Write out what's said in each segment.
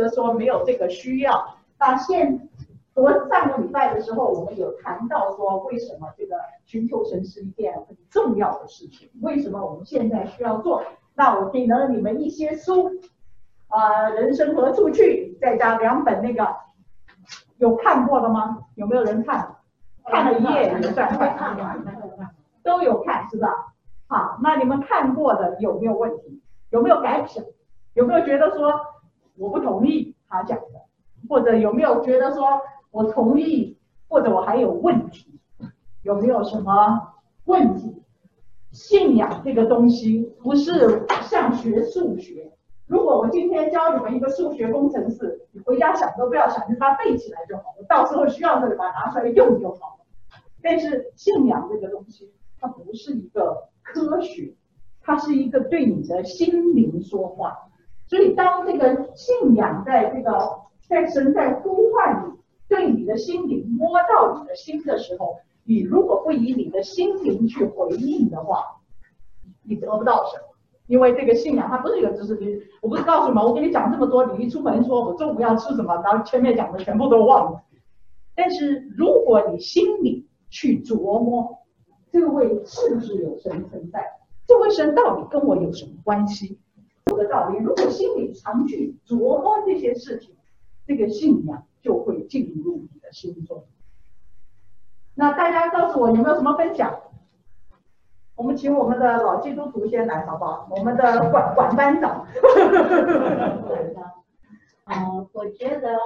得说没有这个需要。那上个礼拜的时候，我们有谈到说，为什么这个寻求神是一件很重要的事情？为什么我们现在需要做？那我给了你们一些书，人生何处去，再加2本那个，有看过的吗？有没有人看？看了一页也算看，都有看是吧？好，那你们看过的有没有问题？有没有改想？有没有觉得说我不同意他讲的？或者有没有觉得说我同意，或者我还有问题？有没有什么问题？信仰这个东西不是像学数学。如果我今天教你们一个数学工程式，你回家想都不要想，就把它背起来就好了，到时候需要的把它拿出来用就好了。但是信仰这个东西，它不是一个科学，它是一个对你的心灵说话。所以当这个信仰在神在呼唤你，对你的心灵摸到你的心的时候，你如果不以你的心灵去回应的话，你得不到什么。因为这个信仰它不是一个知识题，我不是告诉你们，我给你讲这么多，你一出门说我中午要吃什么，然后前面讲的全部都忘了。但是如果你心里去琢磨，这位是不是有神存在？这位神到底跟我有什么关系？这个道理，如果心里常去琢磨这些事情，这个信仰就会进入你的心中。那大家告诉我有没有什么分享？我们请我们的老基督徒先来好不好？我们的管班长。 我觉得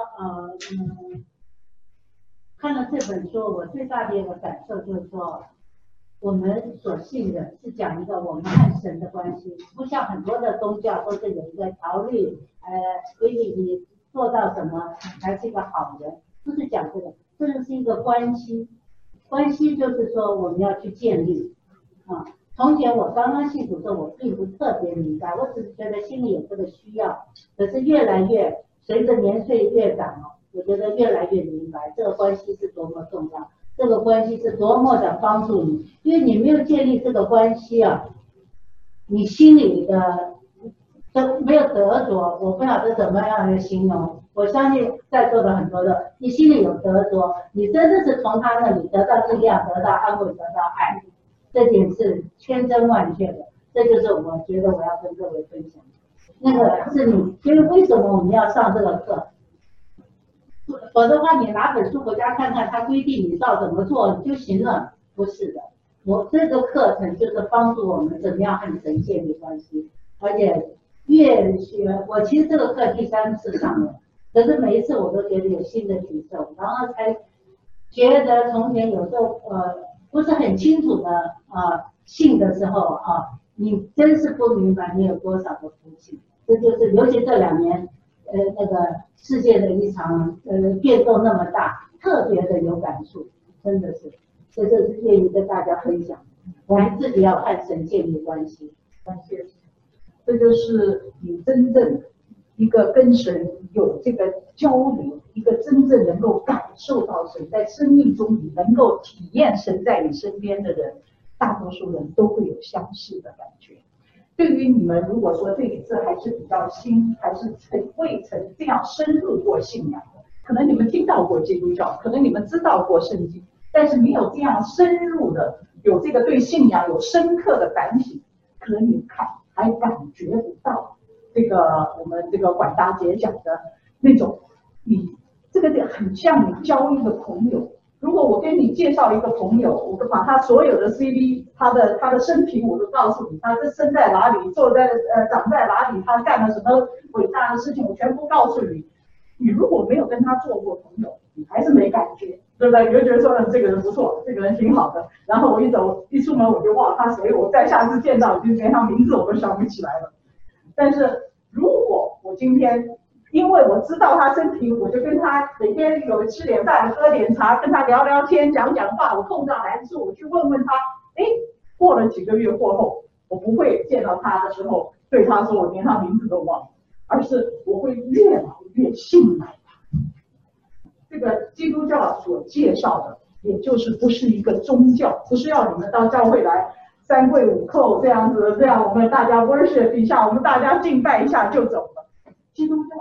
看了这本书，我最大的一个感受就是说，我们所信的是讲一个我们和神的关系，不像很多的宗教都是有一个条律，规定你做到什么才是一个好人，不是讲这个，这是一个关系。关系就是说我们要去建立从前我刚刚信主的时候，我并不特别明白，我只是觉得心里有这个需要，可是越来越随着年岁越长我觉得越来越明白这个关系是多么重要，这个关系是多么的帮助你，因为你没有建立这个关系你心里的都没有得着，我不晓得怎么样的形容。我相信在座的很多的，你心里有得着，你真的是从他那里得到力量，得到安慰，得到爱，这点是千真万确的。这就是我觉得我要跟各位分享。那个是你，因为为什么我们要上这个课？否则的话，你拿本书回家看看，它规定你照怎么做就行了，不是的。我这个课程就是帮助我们怎么样和神建立关系，而且越学，我其实这个课第3次上了，可是每一次我都觉得有新的提升，然后才觉得从前有时候不是很清楚的信的时候你真是不明白你有多少的福气。这就是尤其这2年那个世界的一场变动那么大，特别的有感触，真的是，这就是愿意跟大家分享。我们自己要和神建立关系。 感谢。这就是你真正一个跟神有这个交流，一个真正能够感受到神在生命中，你能够体验神在你身边的人，大多数人都会有相似的感觉。对于你们，如果说这一次还是比较新，还是未曾这样深入过信仰的，可能你们听到过基督教，可能你们知道过圣经，但是没有这样深入的有这个对信仰有深刻的反省，可能你还感觉不到这个我们这个管大姐讲的那种，你这个很像你交一个朋友。如果我跟你介绍一个朋友，我把他所有的 CV， 他的生平我都告诉你，他是生在哪里，长在哪里，他干了什么伟大的事情，我全部告诉你。你如果没有跟他做过朋友，你还是没感觉，对不对？你就觉得说这个人不错，这个人挺好的，然后我一出门我就忘了他谁，我再下次见到已经连他名字我都想不起来了。但是如果我今天因为我知道他生平，我就跟他每天有吃点饭，喝点茶，跟他聊聊天，讲讲话。我碰到难处，我去问问他。过了几个月过后，我不会见到他的时候对他说我连他名字都忘了，而是我会越来越信赖他。这个基督教所介绍的，也就是不是一个宗教，不是要你们到教会来3跪5叩这样我们大家 worship 一下，我们大家敬拜一下就走了。基督教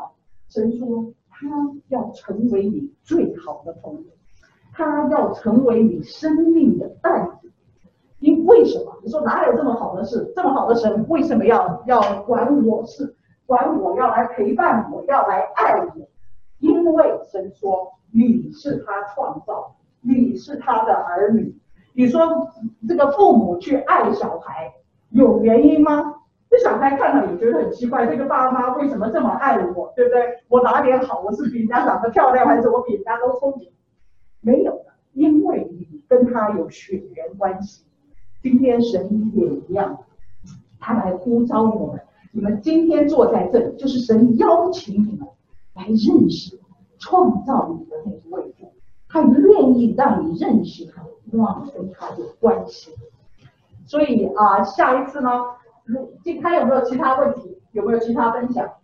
神说他要成为你最好的朋友，他要成为你生命的伴侣。因为什么？你说哪有这么好的事？这么好的神为什么要管我事？管我要来陪伴我，要来爱我？因为神说你是他创造，你是他的儿女。你说这个父母去爱小孩有原因吗？这小孩看了也觉得很奇怪，这个爸妈为什么这么爱我，对不对？我哪点好？我是比人家长得漂亮，还是我比人家都聪明？没有的，因为你跟他有血缘关系。今天神也一样，他来呼召我们，你们今天坐在这里，就是神邀请你们来认识创造你的那一位父，他愿意让你认识他，让你跟他有关系。所以下一次呢，还有没有其他问题？有没有其他分享？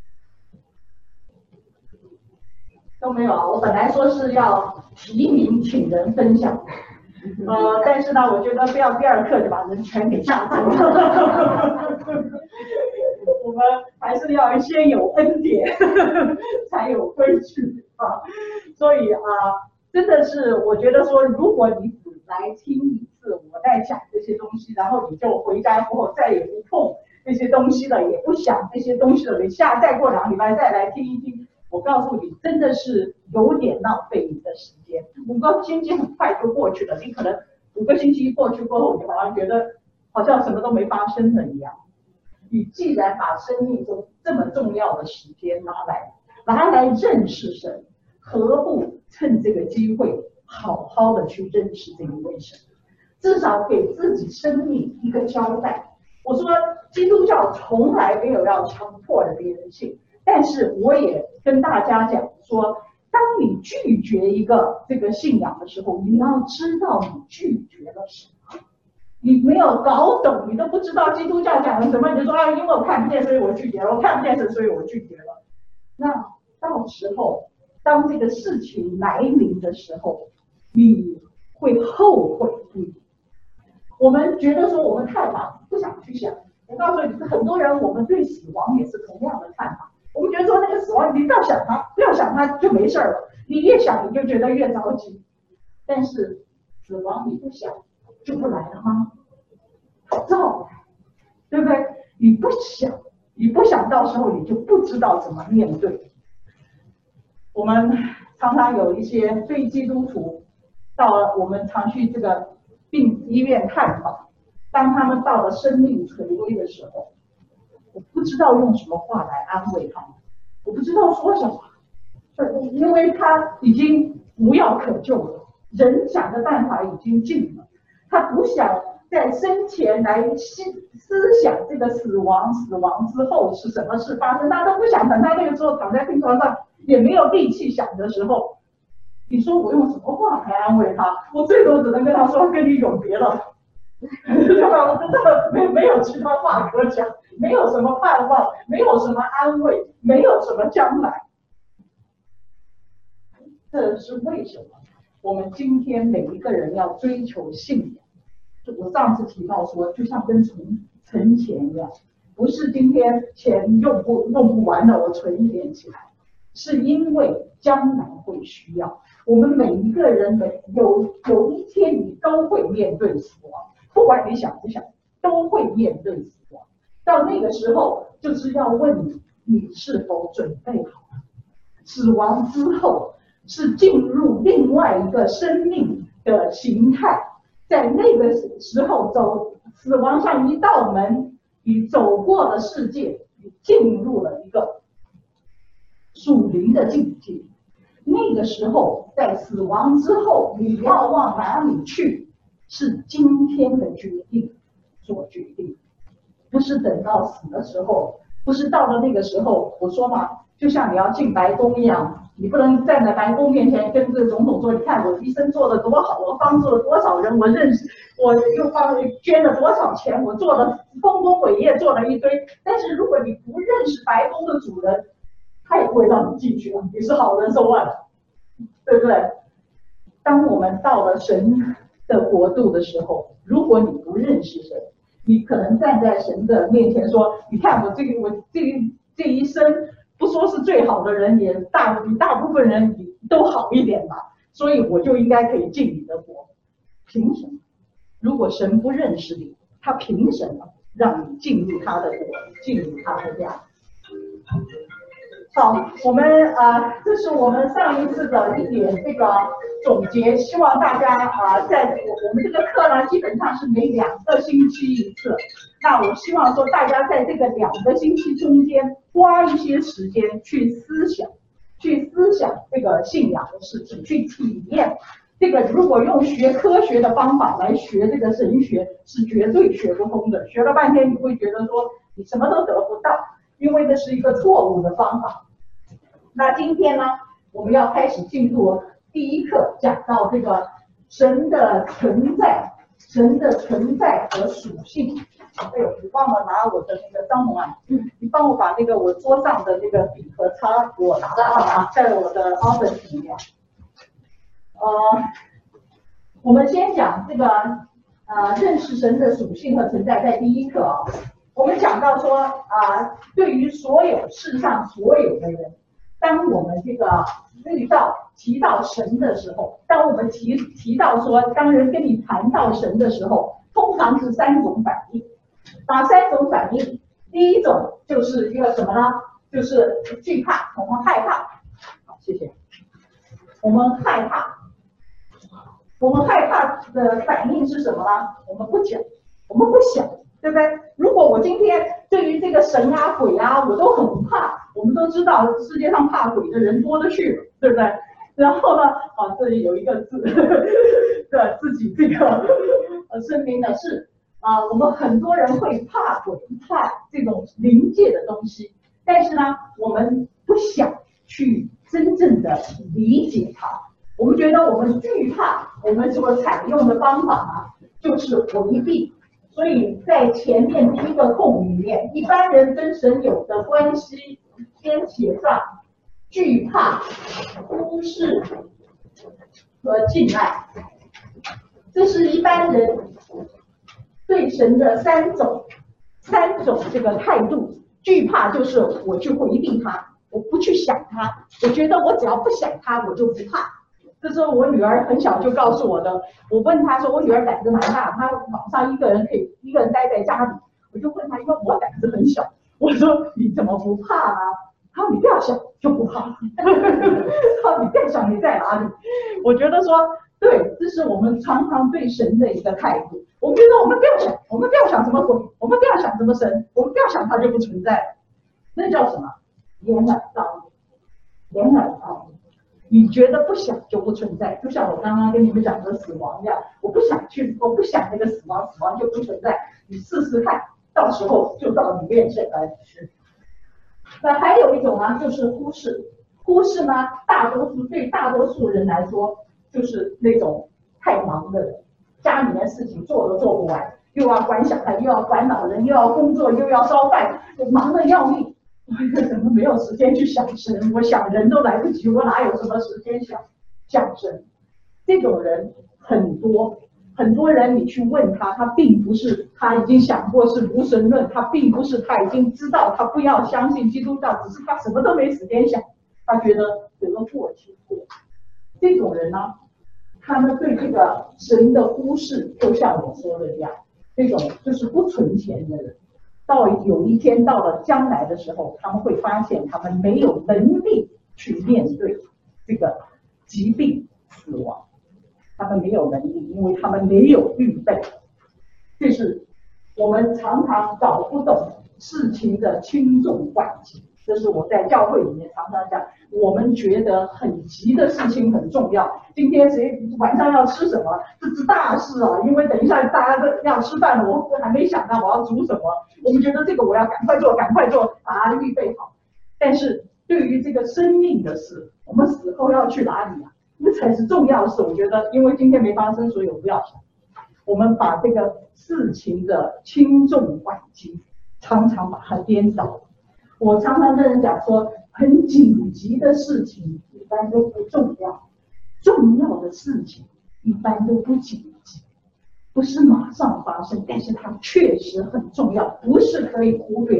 都没有啊。我本来说是要提名请人分享。但是呢，我觉得不要第二课就把人全给吓走了。我们还是要先有恩典，才有规矩啊。所以真的是我觉得说，如果你只来听一次我在讲这些东西，然后你就回家之后再也不碰这些东西了，也不想这些东西了，你再过2个礼拜再来听一听。我告诉你，真的是有点浪费你的时间。5个星期很快就过去了，你可能5个星期过去过后，你好像觉得好像什么都没发生了一样。你既然把生命中这么重要的时间拿来认识神，何不趁这个机会好好的去认识这一位神，至少给自己生命一个交代。我说基督教从来没有要强迫别人信。但是我也跟大家讲说，当你拒绝一个这个信仰的时候，你要知道你拒绝了什么。你没有搞懂，你都不知道基督教讲了什么，你就说因为我看不见，所以我拒绝了；我看不见神，所以我拒绝了。那到时候，当这个事情来临的时候，你会后悔不已。我们觉得说我们太忙，不想去想。我告诉你，很多人我们对死亡也是同样的看法。我们觉得说那个死亡，你不要想它，不要想它就没事了。你越想，你就觉得越着急。但是死亡你不想，就不来了吗？照来，对不对？你不想，到时候你就不知道怎么面对。我们常常有一些非基督徒，到了我们常去这个医院探访，当他们到了生命垂危的时候，我不知道用什么话来安慰他们，我不知道说什么，因为他已经无药可救了，人想的办法已经尽了，他不想在生前来思想这个死亡之后是什么事发生，他都不想。等他那个时候躺在病床上也没有力气想的时候，你说我用什么话来安慰他？我最多只能跟他说跟你永别了。没有其他话可讲，没有什么盼望，没有什么安慰，没有什么将来。这是为什么我们今天每一个人要追求信仰？就我上次提到说，就像跟存钱一样，不是今天钱用不完了，我存一点起来，是因为将来会需要。我们每一个人有一天你都会面对死亡。不管你想不想，都会面对死亡。到那个时候，就是要问你，你是否准备好了？死亡之后是进入另外一个生命的形态，在那个时候死亡像一道门，你走过了世界，你进入了一个属灵的境界。那个时候，在死亡之后，你要往哪里去？是今天的决定所决定，不是等到死的时候，不是到了那个时候。我说嘛，就像你要进白宫一样，你不能站在白宫面前跟这个总统说，你看我医生做的多好，我帮助了多少人，我认识，我又捐了多少钱，我做了丰功伟业，做了一堆。但是如果你不认识白宫的主人，他也不会让你进去了。你是好人受万，对不对？当我们到了神的国度的时候，如果你不认识神，你可能站在神的面前说，你看我这一生不说是最好好的人也比大部分人都好一点吧，所以我就应该可以进你的国。凭什么？如果神不认识你，他凭什么让你进入他的国，进入他的家？好，我们这是我们上一次的一点这个总结，希望大家在我们这个课呢，基本上是每2个星期一次。那我希望说大家在这个2个星期中间花一些时间去思想这个信仰的事情，去体验。这个如果用学科学的方法来学这个神学，是绝对学不通的。学了半天，你会觉得说你什么都得不到，因为这是一个错误的方法。那今天呢，我们要开始进入第一课，讲到这个神的存在和属性。哎呦，你帮我拿我的那个张红啊，你帮我把那个我桌上的那个笔和擦给我拿到啊，在我的 office 里面。我们先讲这个认识神的属性和存在，在第一课啊，我们讲到说对于世上所有的人，当我们这个提到神的时候，当我们提到说，当人跟你谈到神的时候，通常是3种反应。哪3种反应？第一种就是一个什么呢？就是惧怕，我们害怕。好，谢谢。我们害怕的反应是什么呢？我们不讲，我们不想，对不对？如果我今天对于这个神啊、鬼啊，我都很怕，我们都知道世界上怕鬼的人多得去了，对不对？然后呢，这里有一个字，对自己这个声明的是我们很多人会怕鬼，怕这种灵界的东西，但是呢，我们不想去真正的理解它。我们觉得我们惧怕，我们所采用的方法呢，就是回避。所以在前面第一个空里面，一般人跟神有的关系，先写上惧怕、忽视和敬爱。这是一般人对神的三种这个态度。惧怕就是我去回避它，我不去想它，我觉得我只要不想它，我就不怕。这是我女儿很小就告诉我的。我问她说，我女儿胆子蛮大，她晚上一个人待在家里。我就问她，因为我胆子很小，我说你怎么不怕呢？她说你不要想就不怕。她说你不要想你在哪里。我觉得说对，这是我们常常对神的一个态度。我们觉得我们不要想什么鬼，我们不要想什么神，我们不要想它就不存在。那叫什么？掩耳盗铃。你觉得不想就不存在，就像我刚刚跟你们讲的死亡一样，我不想那个死亡就不存在。你试试看，到时候就到你面前来吃。那还有一种呢，就是忽视。忽视呢，对大多数人来说，就是那种太忙的人，家里面事情做都做不完，又要管小孩，又要管老人，又要工作，又要烧饭，忙得要命。我怎么没有时间去想神？我想人都来不及，我哪有什么时间想神？这种人很多，很多人你去问他，他并不是他已经想过是无神论，他并不是他已经知道他不要相信基督教，只是他什么都没时间想，他觉得有个过期过。这种人呢，他们对这个神的忽视，就像我说的一样，这种就是不存钱的人。到有一天到了将来的时候，他们会发现他们没有能力去面对这个疾病死亡，他们没有能力，因为他们没有预备。这是我们常常搞不懂事情的轻重缓急。这是我在教会里面常常讲，我们觉得很急的事情很重要。今天谁晚上要吃什么，这是大事啊！因为等一下大家都要吃饭了，我还没想到我要煮什么。我们觉得这个我要赶快做，把它预备好。但是对于这个生命的事，我们死后要去哪里啊？那才是重要的事。我觉得，因为今天没发生，所以我不要想。我们把这个事情的轻重缓急，常常把它颠倒。我常常跟人讲说，很紧急的事情一般都不重要，重要的事情一般都不紧急，不是马上发生，但是它确实很重要，不是可以忽略的。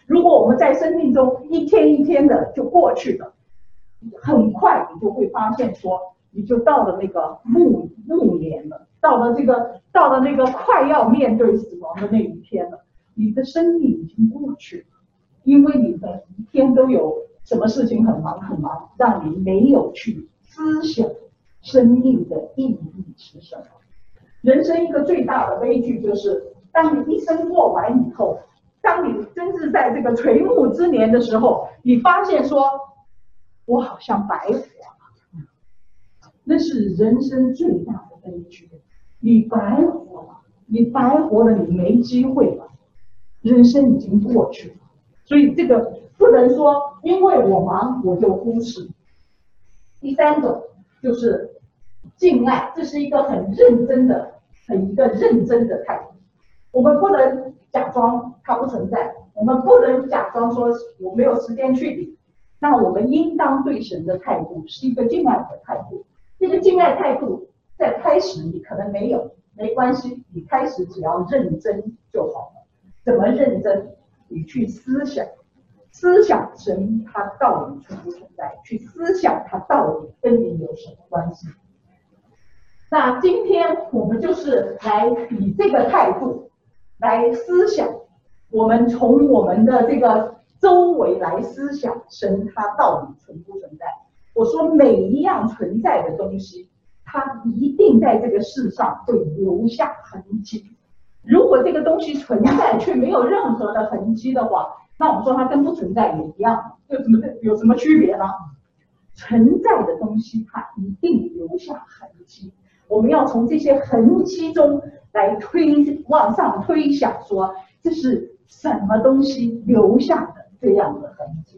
如果我们在生命中一天一天的就过去了，很快你就会发现说，你就到了那个暮年了，到了那个快要面对死亡的那一天了，你的生命已经过去了，因为你的一天都有什么事情很忙，让你没有去思想生命的意义是什么。人生一个最大的悲剧就是，当你一生过完以后，当你真是在这个垂暮之年的时候，你发现说，我好像白活了，那是人生最大的悲剧。你白活了，你没机会了，人生已经过去了。所以这个不能说因为我忙我就忽视。第三种就是敬爱，这是一个很认真的态度。我们不能假装它不存在，我们不能假装说我没有时间去理。那我们应当对神的态度是一个敬爱的态度。这个敬爱态度在开始你可能没有，没关系，你开始只要认真就好了。怎么认真？你去思想神它到底存不存在，去思想它到底跟你有什么关系。那今天我们就是来以这个态度来思想，我们从我们的这个周围来思想神它到底存不存在。我说每一样存在的东西，它一定在这个世上会留下痕迹。如果这个东西存在却没有任何的痕迹的话，那我们说它跟不存在也一样，有什么区别呢？存在的东西它一定留下痕迹，我们要从这些痕迹中来往上推想说，这是什么东西留下的这样的痕迹。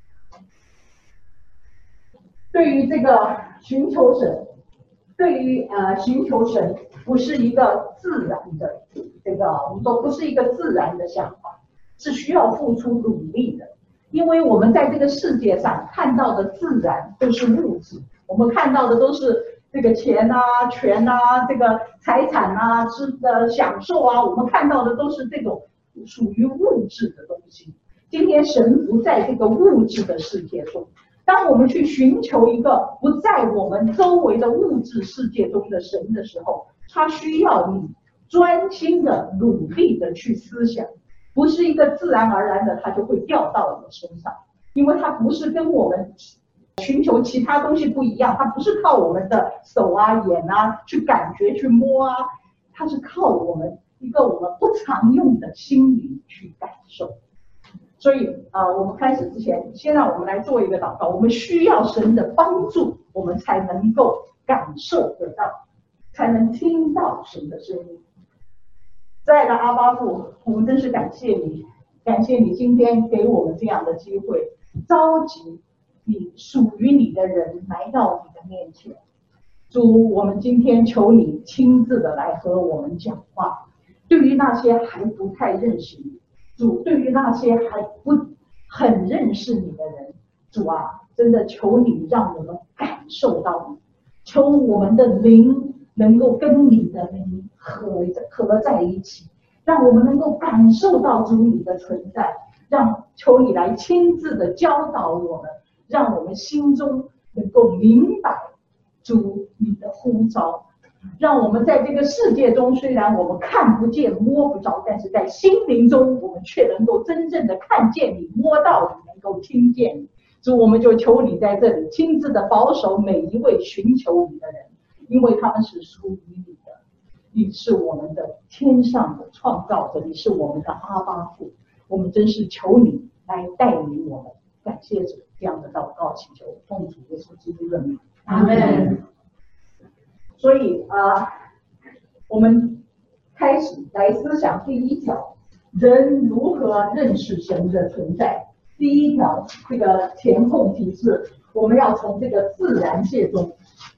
对于这个寻求神，寻求神不是一个自然的我们说不是一个自然的想法，是需要付出努力的。因为我们在这个世界上看到的自然都是物质，我们看到的都是这个钱啊、权啊、这个财产啊、享受啊，我们看到的都是这种属于物质的东西。今天神不在这个物质的世界中，当我们去寻求一个不在我们周围的物质世界中的神的时候，他需要你专心的、努力的去思想，不是一个自然而然的，它就会掉到你身上，因为它不是跟我们寻求其他东西不一样，它不是靠我们的手啊、眼啊去感觉、去摸啊，它是靠我们一个我们不常用的心灵去感受。所以我们开始之前，先让我们来做一个祷告。我们需要神的帮助，我们才能够感受得到，才能听到神的声音。亲爱的阿爸父，我们真是感谢你，感谢你今天给我们这样的机会，召集你属于你的人来到你的面前。主，我们今天求你亲自的来和我们讲话。对于那些还不太认识你，主，对于那些还不很认识你的人，主啊，真的求你让我们感受到你，求我们的灵能够跟你的灵合在一起，让我们能够感受到主你的存在，求你来亲自的教导我们，让我们心中能够明白主你的呼召，让我们在这个世界中，虽然我们看不见摸不着，但是在心灵中我们却能够真正的看见你，摸到你，能够听见你。主，我们就求你在这里亲自的保守每一位寻求你的人，因为他们是属于你的，你是我们的天上的创造者，你是我们的阿爸父，我们真是求你来带领我们。感谢主，这样的祷告祈求奉主耶稣基督的名， 阿门。 所以我们开始来思想第一条，人如何认识神的存在。第一条，这个填空题是我们要从这个自然界中，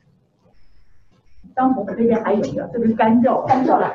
当我们这边还有一个，这个干掉了，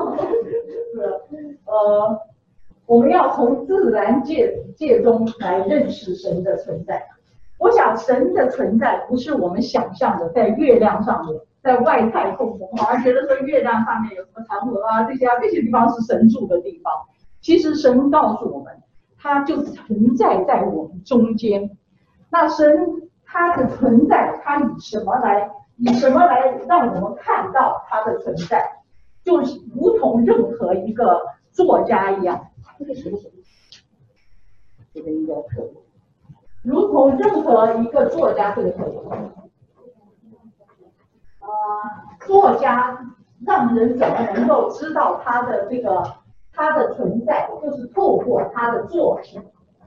我们要从自然界中来认识神的存在。我想神的存在不是我们想象的在月亮上面，在外太空，我们好像觉得说月亮上面有什么嫦娥啊这些地方是神住的地方。其实神告诉我们， 它就存在在我们中间。那神它的存在，它以什么来让我们看到它的存在？就是如同任何一个作家一样，这个应该可以。如同任何一个作家，这个可以。作家让人怎么能够知道他的存在，就是透过他的作品，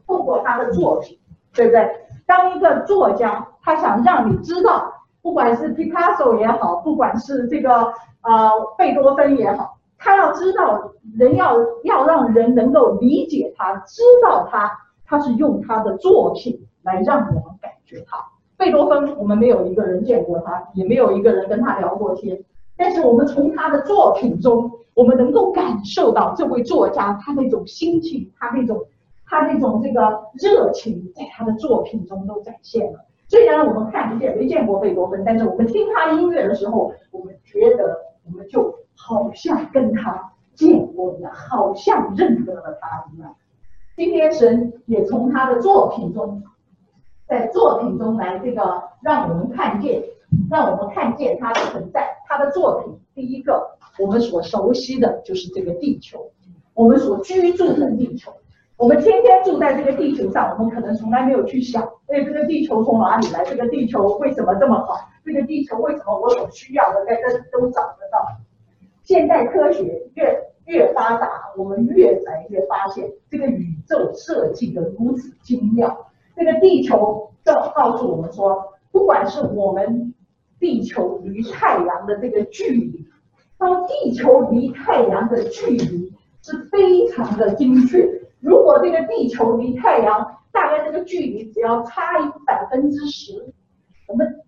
对不对？当一个作家，他想让你知道，不管是 Picasso 也好，不管是这个贝多芬也好，他要知道人要让人能够理解他，知道他是用他的作品来让我们感觉他。贝多芬，我们没有一个人见过他，也没有一个人跟他聊过天，但是我们从他的作品中，我们能够感受到这位作家他那种心情，他那种这个热情，在他的作品中都展现了。虽然我们看不见，没见过贝多芬，但是我们听他音乐的时候，我们觉得我们就好像跟他见过一样，好像认得了他一样。今天神也从他的作品中，在作品中来让我们看见他的存在。他的作品，第一个我们所熟悉的就是这个地球，我们所居住的地球。我们天天住在这个地球上，我们可能从来没有去想，这个地球从哪里来？这个地球为什么这么好？这个地球为什么我所需要的在这都找得到？现代科学越发达，我们越来越发现，这个宇宙设计的如此精妙。这个地球告诉我们说，不管是我们地球离太阳的这个距离，当地球离太阳的距离是非常的精确。如果这个地球离太阳大概这个距离只要差10%，我们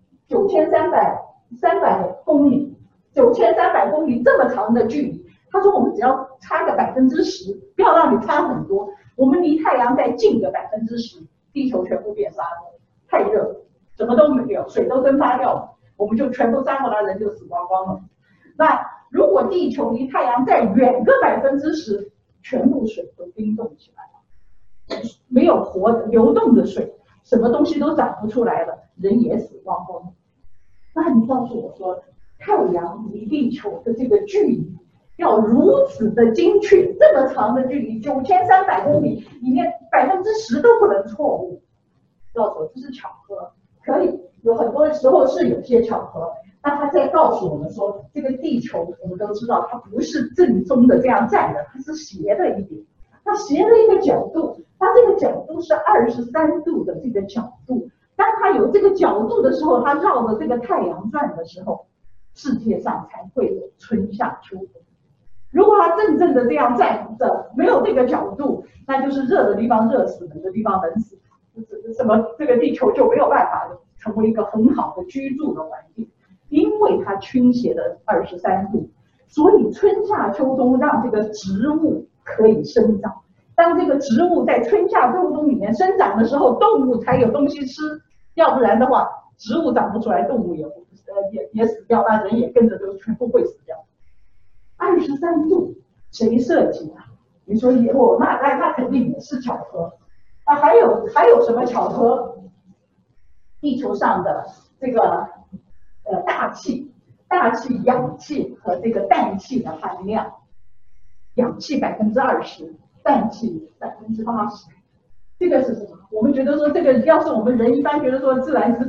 9300公里，9300公里这么长的距离，他说我们只要差个10%，不要让你差很多，我们离太阳再近个10%，地球全部变沙漠，太热了，什么都没有，水都蒸发掉了，我们就全部沙漠了，人就死光光了。那如果地球离太阳再远个10%，全部水都冰冻起来了，没有活的流动的水，什么东西都长不出来了，人也死光光了。那你告诉我说，太阳离地球的这个距离要如此的精确，这么长的距离，9300公里里面10%都不能错误。告诉我这是巧合，可以有很多时候是有些巧合。那他在告诉我们说，这个地球我们都知道，它不是正宗的这样站的，它是斜的一点，它斜的一个角度，它这个角度是23度的这个角度。当它有这个角度的时候，它绕着这个太阳转的时候，世界上才会有春夏秋冬。如果它正的这样站着，没有这个角度，那就是热的地方热死，冷的地方冷死，什么这个地球就没有办法成为一个很好的居住的环境。因为它倾斜的23度，所以春夏秋冬让这个植物可以生长。当这个植物在春夏秋冬里面生长的时候，动物才有东西吃，要不然的话，植物长不出来，动物也死掉，那人也跟着就全部会死掉。23度，谁设计的？你说那肯定也是巧合。还有什么巧合？地球上的这个大气、氧气和这个氮气的含量，氧气20%，氮气80%。这个是什么？我们觉得说这个，要是我们人一般觉得说自然是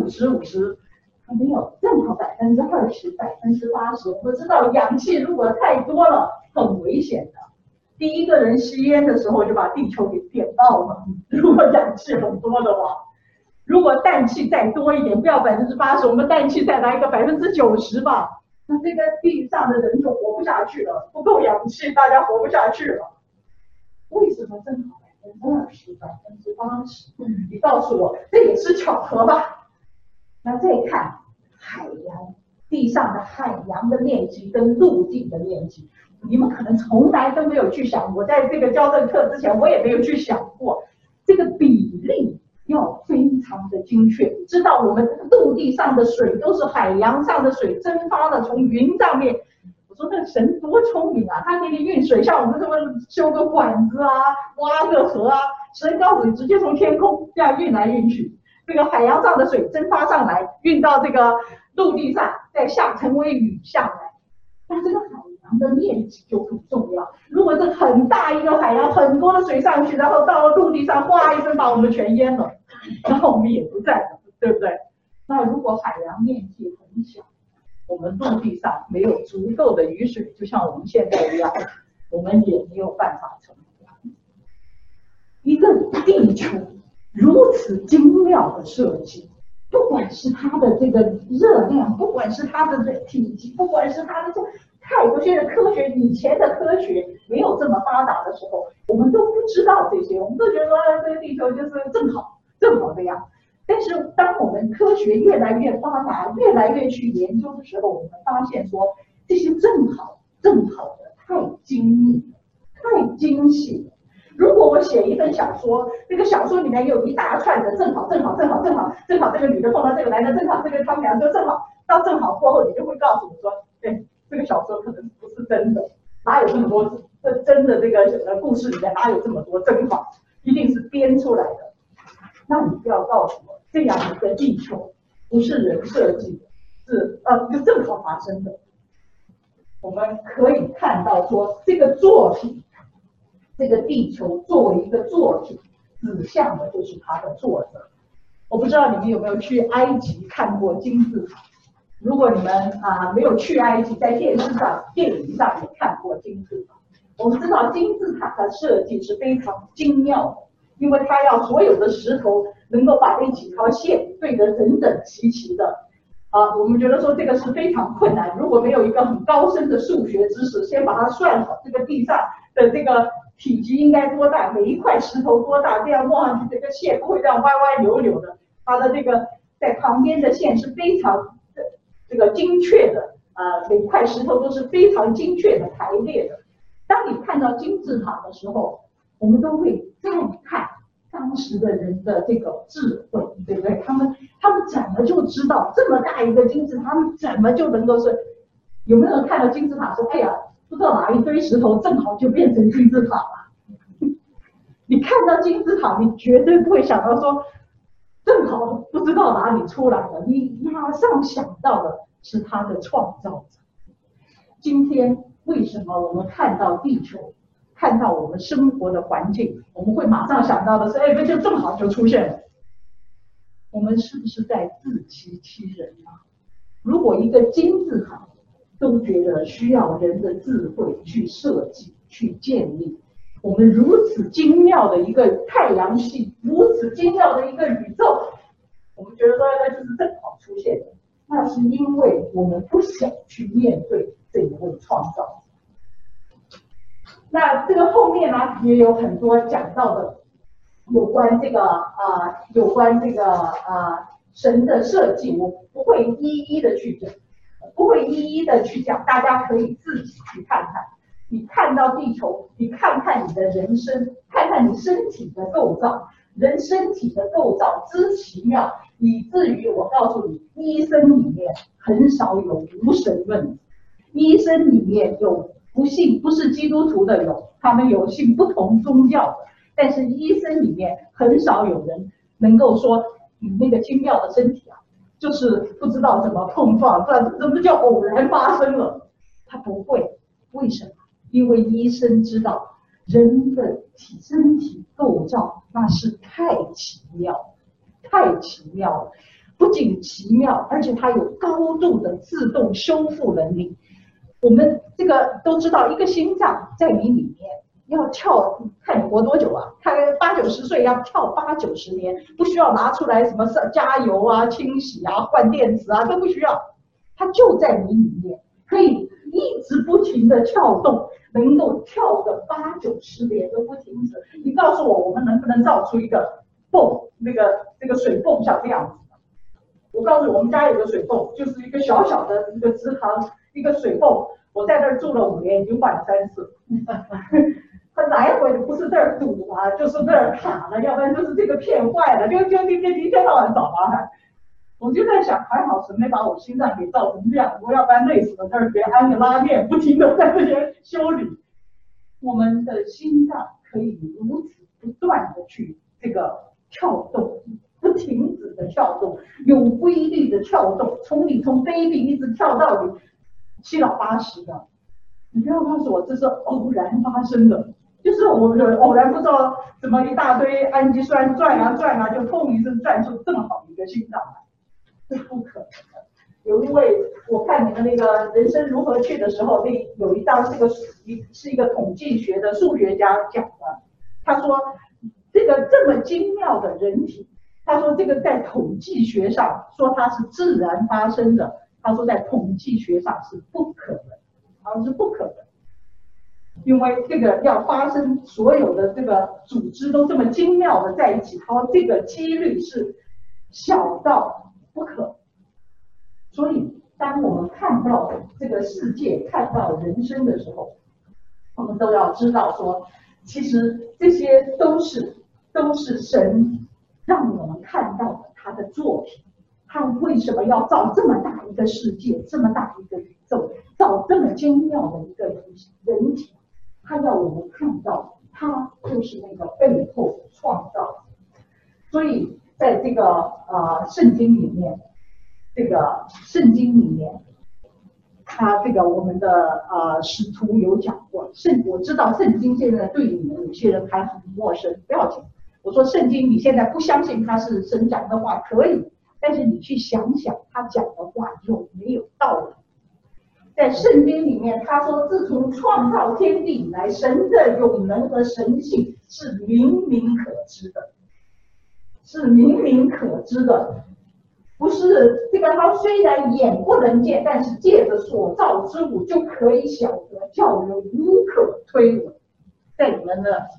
50%，没有，正好20%、80%。我们知道氧气如果太多了，很危险的。第一个人吸烟的时候就把地球给点爆了。如果氧气很多的话。如果氮气再多一点，不要80%，我们氮气再来一个90%吧，那这个地上的人就活不下去了，不够氧气，大家活不下去了。为什么正好20%、80%？你告诉我，这也是巧合吧？那再看海洋，地上的海洋的面积跟陆地的面积，你们可能从来都没有去想，我在这个教这个课之前，我也没有去想过这个比例。要非常的精确，知道我们陆地上的水都是海洋上的水蒸发了，从云上面，我说那神多聪明啊，他给你运水，像我们这么修个管子啊，挖个河啊，神告诉你直接从天空这样运来运去，这个海洋上的水蒸发上来，运到这个陆地上，再成为雨下来。但这个海洋的面积就很重要。如果是很大一个海洋，很多的水上去，然后到了陆地上，哗一声把我们全淹了，然后我们也不在了，对不对？那如果海洋面积很小，我们陆地上没有足够的雨水，就像我们现在一样，我们也没有办法成活。一个地球如此精妙的设计，不管是它的这个热量，不管是它的体积，不管是它的太多现在科学，以前的科学没有这么发达的时候，我们都不知道这些，我们都觉得说这个地球就是正好这样。但是当我们科学越来越发达，越来越去研究的时候，我们发现说这些正好的太精密、太精细了。如果我写一份小说，这个小说里面有一大串的正好，这个女的碰到这个男的，正好这个他们俩就正好，到正好过后，你就会告诉我说，对，这个小说可能不是真的，哪有这么多真的这个故事里面哪有这么多正好，一定是编出来的。那你不要告诉我，这样一个地球不是人设计的，是正好发生的。我们可以看到说，这个作品，这个地球作为一个作品，指向的就是它的作者。我不知道你们有没有去埃及看过金字塔？如果你们没有去埃及，在电视上、电影上也看过金字塔。我们知道金字塔的设计是非常精妙的，因为它要所有的石头能够把那几条线对得整整齐齐的。我们觉得说这个是非常困难，如果没有一个很高深的数学知识，先把它算好这个地上的这个体积应该多大，每一块石头多大，这样弄上去这个线不会这样歪歪扭扭的。它的这个在旁边的线是非常这个精确的，每块石头都是非常精确的排列的。当你看到金字塔的时候，我们都会赞叹当时的人的这个智慧，对不对？他们怎么就知道这么大一个金字塔，他们怎么就能够是？有没有人看到金字塔说，哎呀，不知道哪一堆石头正好就变成金字塔了？你看到金字塔，你绝对不会想到说，正好不知道哪里出来的，你马上想到的是他的创造者。今天为什么我们看到地球？看到我们生活的环境，我们会马上想到的是，哎，这就正好就出现了。我们是不是在自欺欺人呢？如果一个金字塔都觉得需要人的智慧去设计、去建立，我们如此精妙的一个太阳系，如此精妙的一个宇宙，我们觉得说那就是正好出现的，那是因为我们不想去面对这一位创造者。那这个后面呢，也有很多讲到的有关这个神的设计，我不会一一的去讲，大家可以自己去看看。你看到地球，你看看你的人生，看看你身体的构造，人身体的构造之奇妙，以至于我告诉你，医生里面很少有无神论，医生里面有不是基督徒的有，他们有信不同宗教的，但是医生里面很少有人能够说你那个精妙的身体啊，就是不知道怎么碰撞，怎么叫偶然发生了，他不会。为什么？因为医生知道人的身体构造那是太奇妙了，不仅奇妙，而且它有高度的自动修复能力。我们这个都知道，一个心脏在你里面要跳，看你活多久啊？看80-90岁要跳80-90年，不需要拿出来什么加油啊、清洗啊、换电池啊，都不需要，它就在你里面，可以一直不停的跳动，能够跳个80-90年都不停止。你告诉我，我们能不能造出一个泵，这个水泵像这样子？我告诉你，我们家有个水泵，就是一个小小的一个池塘，一个水泵，我在那儿住了5年，已经换了3次。它来回不是这儿堵啊，就是这儿卡了，要不然就是这个片坏了，就一天到晚找麻烦。 我就在想，还好神没把我心脏给造成这样，我要不然累死了，在这边安个拉面，不停的在这边修理。我们的心脏可以如此不断的去这个跳动，不停止的跳动，有规律的跳动，从 baby 一直跳到你7老80的。你不要告诉我这是偶然发生的，就是我们偶然不知道怎么一大堆氨基酸转啊转啊，就砰一声转出这么好的一个心脏来，这是不可能的。有一位我看你们那个人生如何去的时候，有一道是一个统计学的数学家讲的，他说这个这么精妙的人体，他说这个在统计学上说它是自然发生的，他说在统计学上是不可能，是不可能，因为这个要发生所有的这个组织都这么精妙的在一起，他说这个几率是小到不可能。所以，当我们看到这个世界、看到人生的时候，我们都要知道说，其实这些都是神让我们看到的他的作品。他为什么要造这么大一个世界、这么大一个宇宙，造这么精妙的一个人体？他要我们看到，他就是那个背后创造。所以，在这个圣经里面。他这个我们的使徒有讲过，我知道圣经现在对你们有些人还很陌生，不要紧。我说圣经你现在不相信他是神讲的话可以，但是你去想想他讲的话有没有道理。在圣经里面他说，自从创造天地以来，神的永能和神性是明明可知的，是明明可知的。不是这个，他虽然眼不能见，但是借着所造之物就可以晓得，叫人无可推诿。在你们的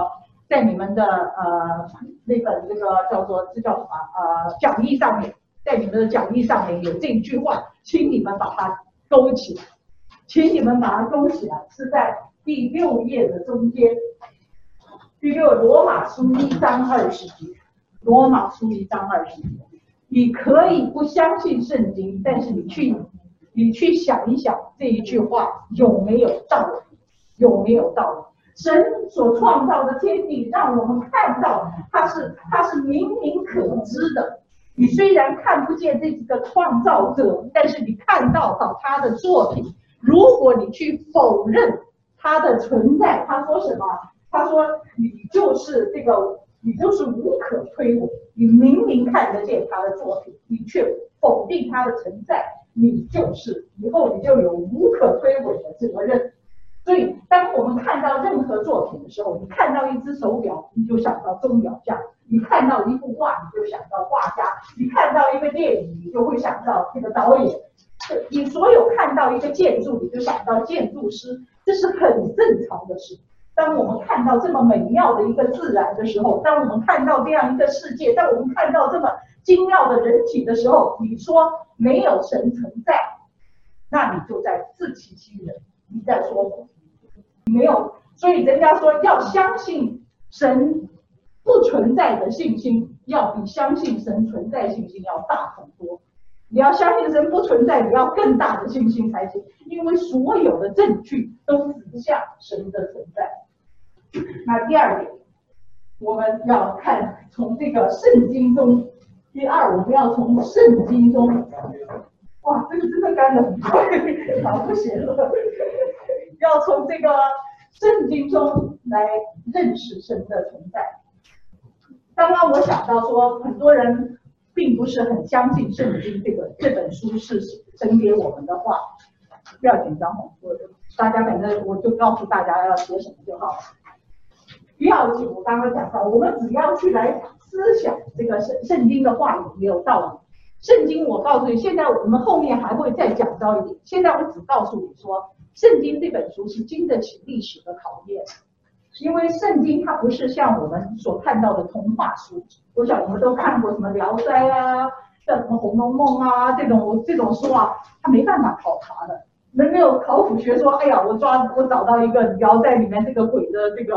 那本这个叫什么讲义上面，在你们的讲义上面有这一句话，请你们把它勾起来，是在第6页的中间，罗马书1章20节，罗马书1章20节。你可以不相信圣经，但是你去想一想这一句话有没有道理？有没有道理？神所创造的天地，让我们看到它是明明可知的。你虽然看不见这个创造者，但是你看到他的作品。如果你去否认他的存在，他说什么？他说你就是无可推诿，你明明看得见他的作品，你却否定他的存在，以后你就有无可推诿的责任。所以，当我们看到任何作品的时候，你看到一只手表，你就想到钟表匠；你看到一幅画，你就想到画家；你看到一个电影，你就会想到这个导演；你所有看到一个建筑，你就想到建筑师，这是很正常的事。当我们看到这么美妙的一个自然的时候，当我们看到这样一个世界，当我们看到这么精妙的人体的时候，你说没有神存在，那你就在自欺欺人，你在说谎。没有，所以人家说要相信神不存在的信心，要比相信神存在信心要大很多。你要相信神不存在，你要更大的信心才行，因为所有的证据都指向神的存在。那第二点，我们要看从这个圣经中，我们要从圣经中，哇，这个真的干得很快，好不行了，要从这个圣经中来认识神的存在。刚刚我想到说，很多人并不是很相信圣经这本书是神给我们的话，不要紧张哦，大家反正我就告诉大家要写什么就好了。不要紧，我刚刚讲到，我们只要去来思想这个圣经的话有没有道理。圣经我告诉你，现在我们后面还会再讲到一点，现在我只告诉你说，圣经这本书是经得起历史的考验。因为圣经它不是像我们所看到的童话书，我想我们都看过什么《聊斋》啊，像什么《红楼梦》啊这种书啊，它没办法考察的。没有考古学说，哎呀，我找到一个《聊斋》里面这个鬼的这个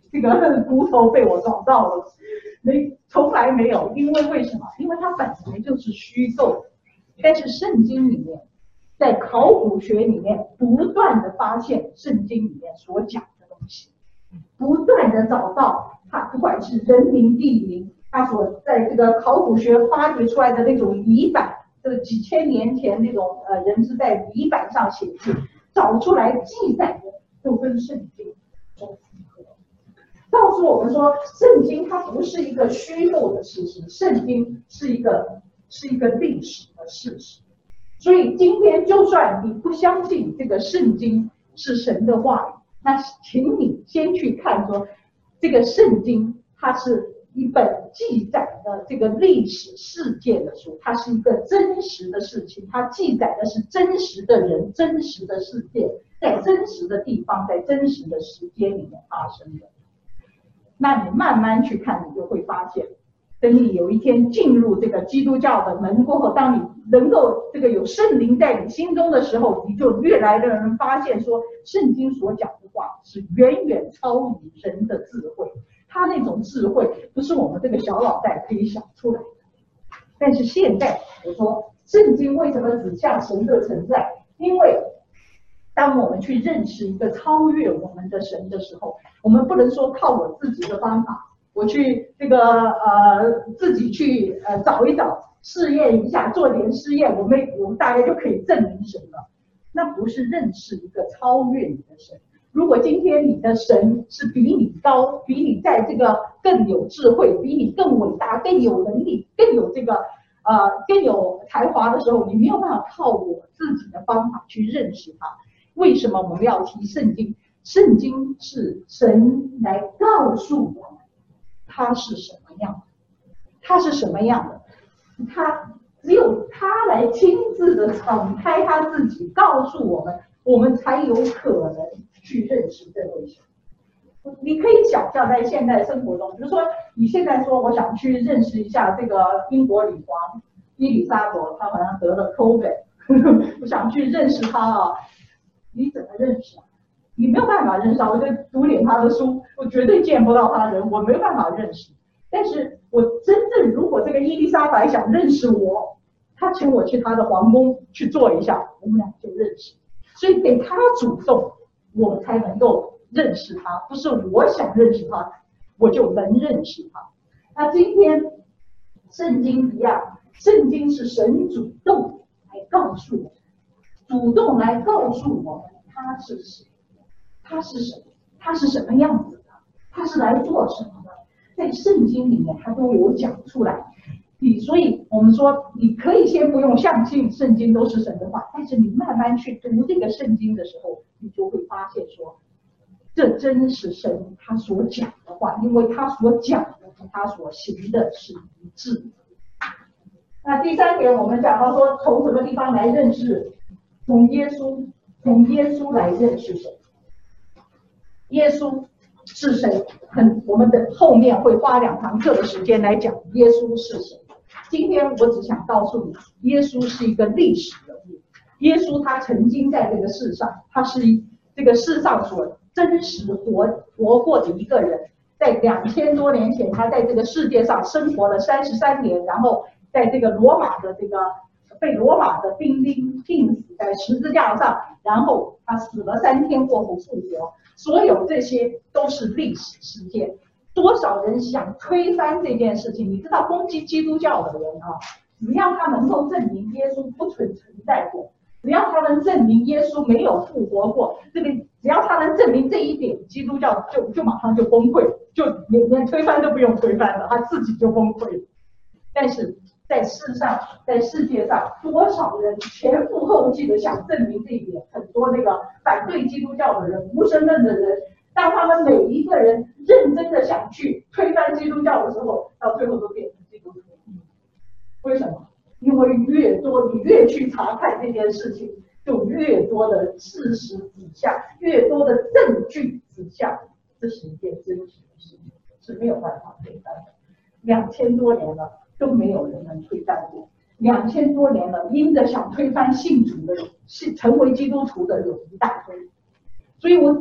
这个骨头被我找到了，从来没有，因为为什么？因为它本来就是虚构。但是圣经里面，在考古学里面不断的发现圣经里面所讲的东西，不断的找到它，不管是人名地名，它所在这个考古学发掘出来的那种泥板，这几千年前那种人是在泥板上写字，找出来记载的都跟圣经相符合，告诉我们说，圣经它不是一个虚构的事实，圣经是一个历史的事实。所以今天就算你不相信这个圣经是神的话语，那请你先去看说，这个圣经它是一本记载的这个历史事件的书，它是一个真实的事情，它记载的是真实的人、真实的事件，在真实的地方、在真实的时间里面发生的。那你慢慢去看，你就会发现，等你有一天进入这个基督教的门过后，当你能够这个有圣灵在你心中的时候，你就越来越能发现说，圣经所讲的话是远远超于人的智慧，他那种智慧不是我们这个小脑袋可以想出来的。但是现在我说，圣经为什么指向神的存在？因为当我们去认识一个超越我们的神的时候，我们不能说靠我自己的方法，我去这个自己去找一找，试验一下，做点试验，我们大概就可以证明神了。那不是认识一个超越你的神。如果今天你的神是比你高，比你在这个更有智慧，比你更伟大，更有能力，更有这个更有才华的时候，你没有办法靠我自己的方法去认识他。为什么我们要提圣经？圣经是神来告诉我们他是什么样的，他是什么样的，他只有他来亲自的敞开他自己，告诉我们，我们才有可能去认识这位神。你可以想象在现代生活中，比如说你现在说我想去认识一下这个英国女皇伊丽莎白，她好像得了 COVID， 我想去认识她啊，你怎么认识啊？你没有办法认识啊！我就读点她的书，我绝对见不到她人，我没有办法认识。但是我真正如果这个伊丽莎白想认识我，她请我去她的皇宫去坐一下，我们俩就认识。所以得她主动，我们才能够认识她，不是我想认识她，我就能认识她。那今天圣经一样，圣经是神主动来告诉我们，主动来告诉我们他是谁，他是谁，他是什么样子的，他是来做什么的，在圣经里面他都有讲出来。所以我们说，你可以先不用相信圣经都是神的话，但是你慢慢去读这个圣经的时候，你就会发现说，这真是神他所讲的话，因为他所讲的和他所行的是一致的。那第三点，我们讲到说，从什么地方来认识？从耶稣来认识神。耶稣是谁？我们的后面会花2堂课的时间来讲耶稣是谁。今天我只想告诉你，耶稣是一个历史人物。耶稣他曾经在这个世上，他是这个世上所真实活过的一个人。在2000多年前，他在这个世界上生活了33年，然后在这个罗马的被罗马的兵丁钉死在十字架上，然后他死了3天过后复活。所有这些都是历史事件。多少人想推翻这件事情？你知道攻击基督教的人啊，只要他能够证明耶稣不存在过，只要他能证明耶稣没有复活过，只要他能证明这一点，基督教就马上就崩溃，就连推翻都不用推翻了，他自己就崩溃了。但是在世界上，多少人前赴后继的想证明这一点？很多那个反对基督教的人、无神论的人，当他们每一个人认真的想去推翻基督教的时候，到最后都变成基督徒。为什么？因为你越去查看这件事情，就越多的事实指向，越多的证据指向，这是一件真实的事情，是没有办法推翻的。2000多年了，都没有人能推翻过。2000多年了，因着想推翻信主的人，成为基督徒的有一大堆。所以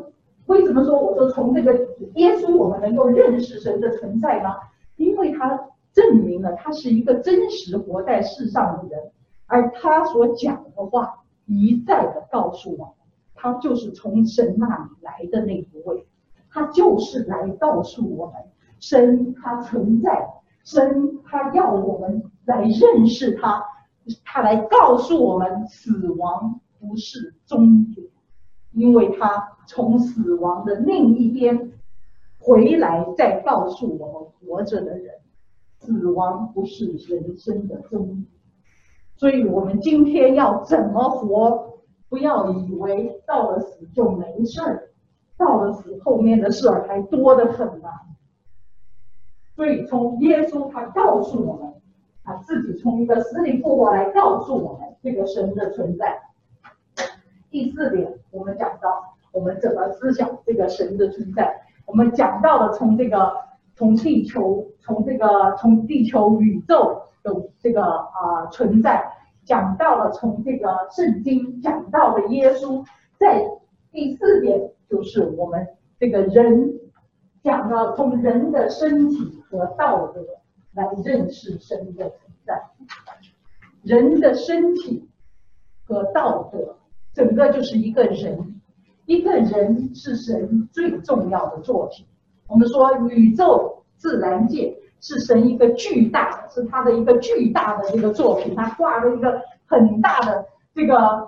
为什么说我说从这个耶稣我们能够认识神的存在呢？因为他证明了他是一个真实活在世上的人，而他所讲的话一再的告诉我们，他就是从神那里来的那一位，他就是来告诉我们神他存在，神他要我们来认识他，他来告诉我们死亡不是终点，因为他从死亡的另一边回来，再告诉我们活着的人，死亡不是人生的终点。所以我们今天要怎么活，不要以为到了死就没事儿，到了死后面的事儿还多得很呢。所以从耶稣他告诉我们，他自己从一个死里复活来告诉我们这个神的存在。第4点，我们讲到我们怎么思想这个神的存在。我们讲到了从地球宇宙的这个存在，讲到了从这个圣经讲到了耶稣。在第4点就是我们这个人讲到从人的身体和道德来认识神的存在。人的身体和道德，整个就是一个人，一个人是神最重要的作品。我们说宇宙自然界是神一个巨大的，是他的一个巨大的这个作品，他画了一个很大的这个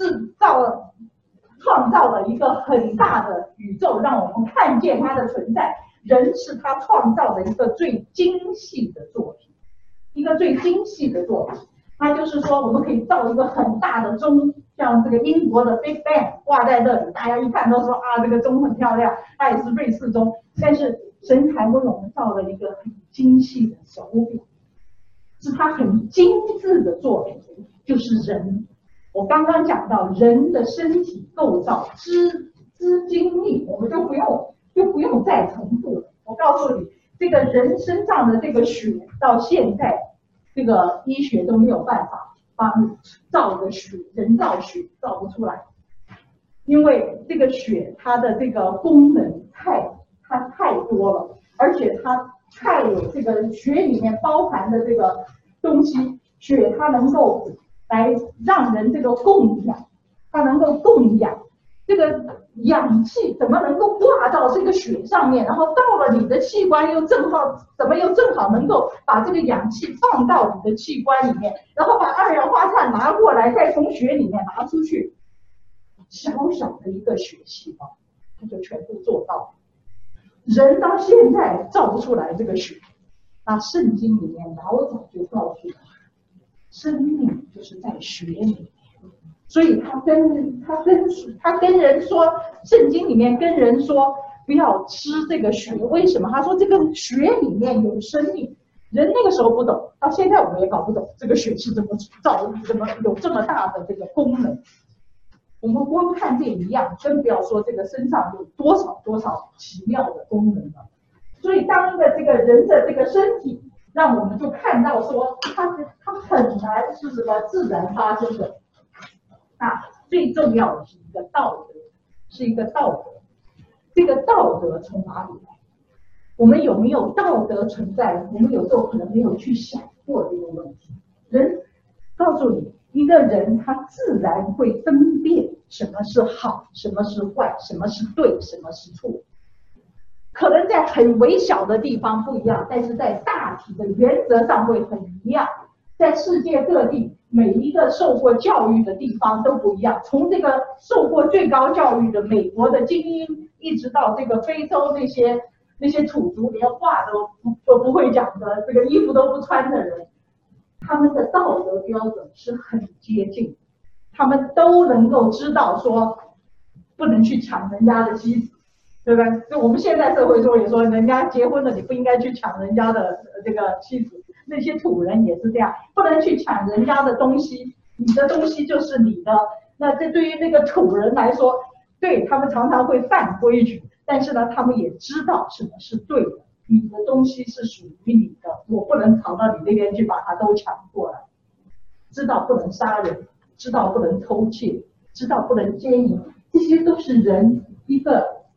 创造了一个很大的宇宙，让我们看见它的存在。人是他创造的一个最精细的作品，一个最精细的作品。它就是说，我们可以造一个很大的钟，像这个英国的 Big Bang 挂在这里，大家一看都说啊，这个钟很漂亮，它也是瑞士钟。但是神还为我们造了一个很精细的手表，是它很精致的作品，就是人。我刚刚讲到人的身体构造之精密，我们就不用再重复了。我告诉你，这个人身上的这个血，到现在这个医学都没有办法帮你造个血，人造血造不出来，因为这个血它的这个功能太多了，而且它太有这个血里面包含的这个东西，血它能够来让人这个供氧，它能够供氧，这个氧气怎么能够挂到这个血上面，然后到了你的器官又正好能够把这个氧气放到你的器官里面，然后把二氧化碳拿过来，再从血里面拿出去，小小的一个血细胞，它就全部做到了。人到现在造不出来这个血，那圣经里面老早就告诉了，生命就是在血里面。所以他跟人说，圣经里面跟人说不要吃这个血，为什么？他说这个血里面有生命。人那个时候不懂，到现在我们也搞不懂这个血是怎么造，怎么有这么大的这个功能。我们光看这一样，更不要说这个身上有多少奇妙的功能了。所以当这个人的这个身体，让我们就看到说，它很难是什么自然发生的。最重要的是一个道德，是一个道德。这个道德从哪里来？我们有没有道德存在？我们有时候可能没有去想过这个问题。人告诉你，一个人他自然会分辨什么是好，什么是坏，什么是对，什么是错。可能在很微小的地方不一样，但是在大体的原则上会很一样。在世界各地，每一个受过教育的地方都不一样，从这个受过最高教育的美国的精英，一直到这个非洲那些土族，连话都不会讲的，这个衣服都不穿的人，他们的道德标准是很接近，他们都能够知道说不能去抢人家的妻子，对不对？就我们现在社会中也说，人家结婚了，你不应该去抢人家的这个妻子。那些土人也是这样，不能去抢人家的东西，你的东西就是你的。那这对于那个土人来说，对他们常常会犯规矩，但是呢，他们也知道什么是对的。你的东西是属于你的，我不能跑到你那边去把它都抢过来。知道不能杀人，知道不能偷窃，知道不能奸淫，这些都是人一个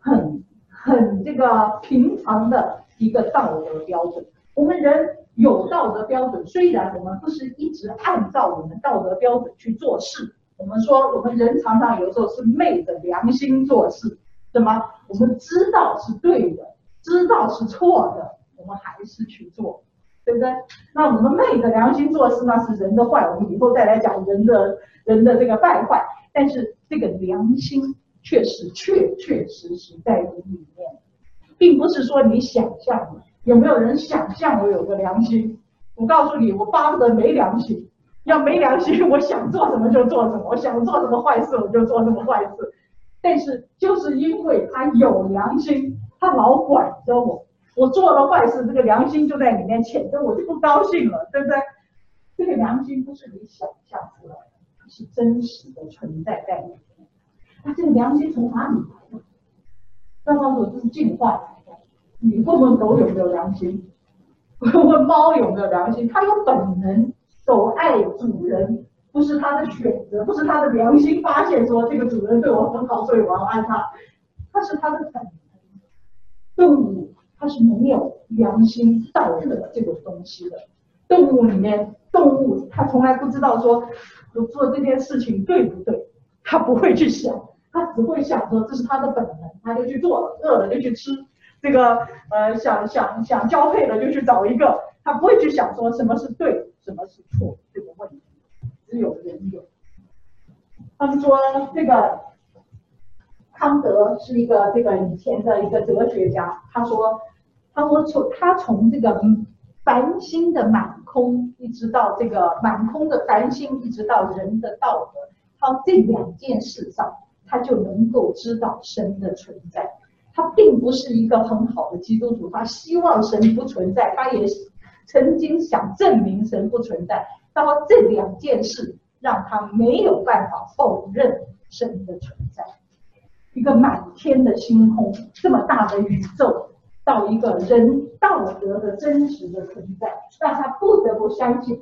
很这个平常的一个道德标准。我们人有道德标准，虽然我们不是一直按照我们道德标准去做事，我们说我们人常常有时候是昧着良心做事，对吗？我们知道是对的，知道是错的，我们还是去做，对不对？那我们昧着良心做事，那是人的坏，我们以后再来讲人的这个败坏。但是这个良心确实在你里面，并不是说你想象的。有没有人想象我有个良心？我告诉你，我巴不得没良心。要没良心，我想做什么就做什么，我想做什么坏事我就做什么坏事。但是就是因为他有良心，他老管着我，我做了坏事，这个良心就在里面谴责我，就不高兴了，对不对？这个良心不是你想象出来的，是真实的存在在里面。那这个良心从哪里来的？要告诉我，这是进化来的。你问问狗有没有良心？问问猫有没有良心？它有本能，狗爱主人，不是它的选择，不是它的良心发现说这个主人对我很好，所以我要爱它，它是它的本能。动物它是没有良心道德这种东西的。动物里面，动物它从来不知道说我做这件事情对不对，它不会去想，它只会想说这是它的本能，它就去做了，饿了就去吃。这个想交配了就去找一个，他不会去想说什么是对，什么是错这个问题，只有人有。他们说这个康德是一个这个以前的一个哲学家，他说从这个繁星的满空，一直到这个满空的繁星，一直到人的道德，他这两件事上，他就能够知道神的存在。他并不是一个很好的基督徒，他希望神不存在，他也曾经想证明神不存在。到这两件事让他没有办法否认神的存在。一个满天的星空，这么大的宇宙，到一个人道德的真实的存在，让他不得不相信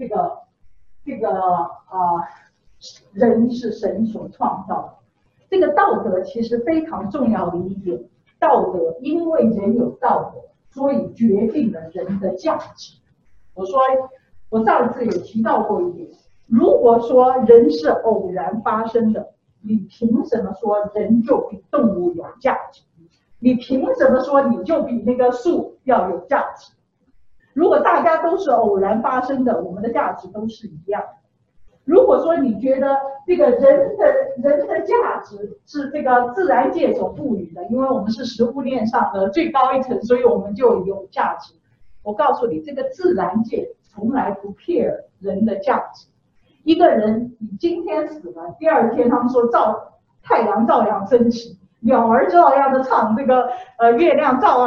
人是神所创造的。这个道德其实非常重要的一点，道德因为人有道德，所以决定了人的价值。我上次也提到过一点，如果说人是偶然发生的，你凭什么说人就比动物有价值？你凭什么说你就比那个树要有价值？如果大家都是偶然发生的，我们的价值都是一样的。如果说你觉得这个人的价值是这个自然界所赋予的，因为我们是食物链上的最高一层，所以我们就有价值。我告诉你，这个自然界从来不 care 人的价值。一个人你今天死了，第二天他们说太阳照样升起，鸟儿照样的唱，这个月亮照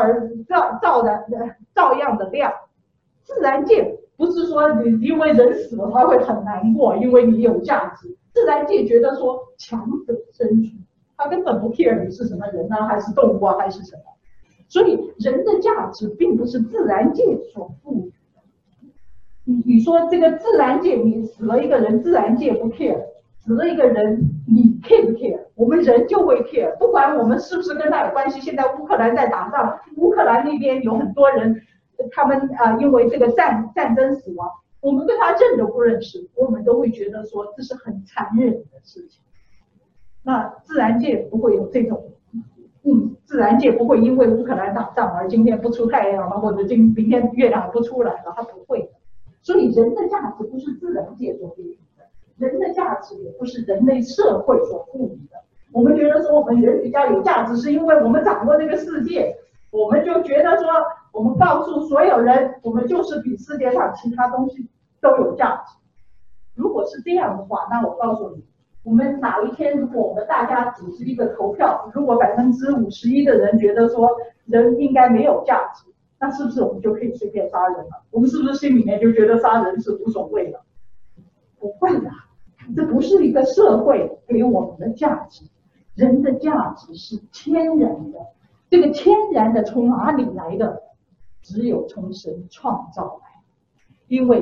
样的亮。自然界不是说你因为人死了他会很难过，因为你有价值。自然界觉得说强者生存，他根本不 care 你是什么人啊，还是动物啊，还是什么。所以人的价值并不是自然界所赋予的。你说这个自然界，你死了一个人，自然界不 care， 死了一个人，你 care 不 care？ 我们人就会 care， 不管我们是不是跟他有关系。现在乌克兰在打仗，乌克兰那边有很多人。他们因为这个战争死亡，我们对他认都不认识，我们都会觉得说这是很残忍的事情。那自然界不会有这种，自然界不会因为乌克兰打仗而今天不出太阳了，或者明天月亮不出来了，它不会的。所以人的价值不是自然界所赋予的，人的价值也不是人类社会所赋予的。我们觉得说我们人比较有价值，是因为我们掌握这个世界，我们就觉得说。我们告诉所有人，我们就是比世界上其他东西都有价值。如果是这样的话，那我告诉你，我们哪一天如果我们大家只是一个投票，如果51%的人觉得说人应该没有价值，那是不是我们就可以随便杀人了？我们是不是心里面就觉得杀人是无所谓的？不会的，这不是一个社会给我们的价值，人的价值是天然的。这个天然的从哪里来的？只有从神创造来，因为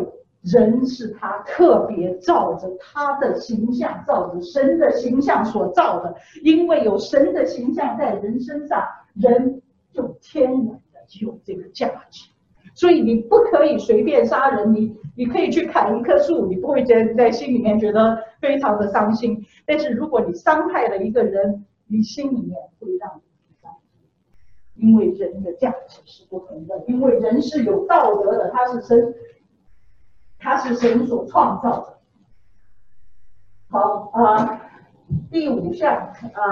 人是他特别照着他的形象，照着神的形象所造的，因为有神的形象在人身上，人就天然的就有这个价值。所以你不可以随便杀人，你可以去砍一棵树，你不会在心里面觉得非常的伤心。但是如果你伤害了一个人，你心里面会让你伤心，因为人的价值是不同的，因为人是有道德的，他是神所创造的。好第五项，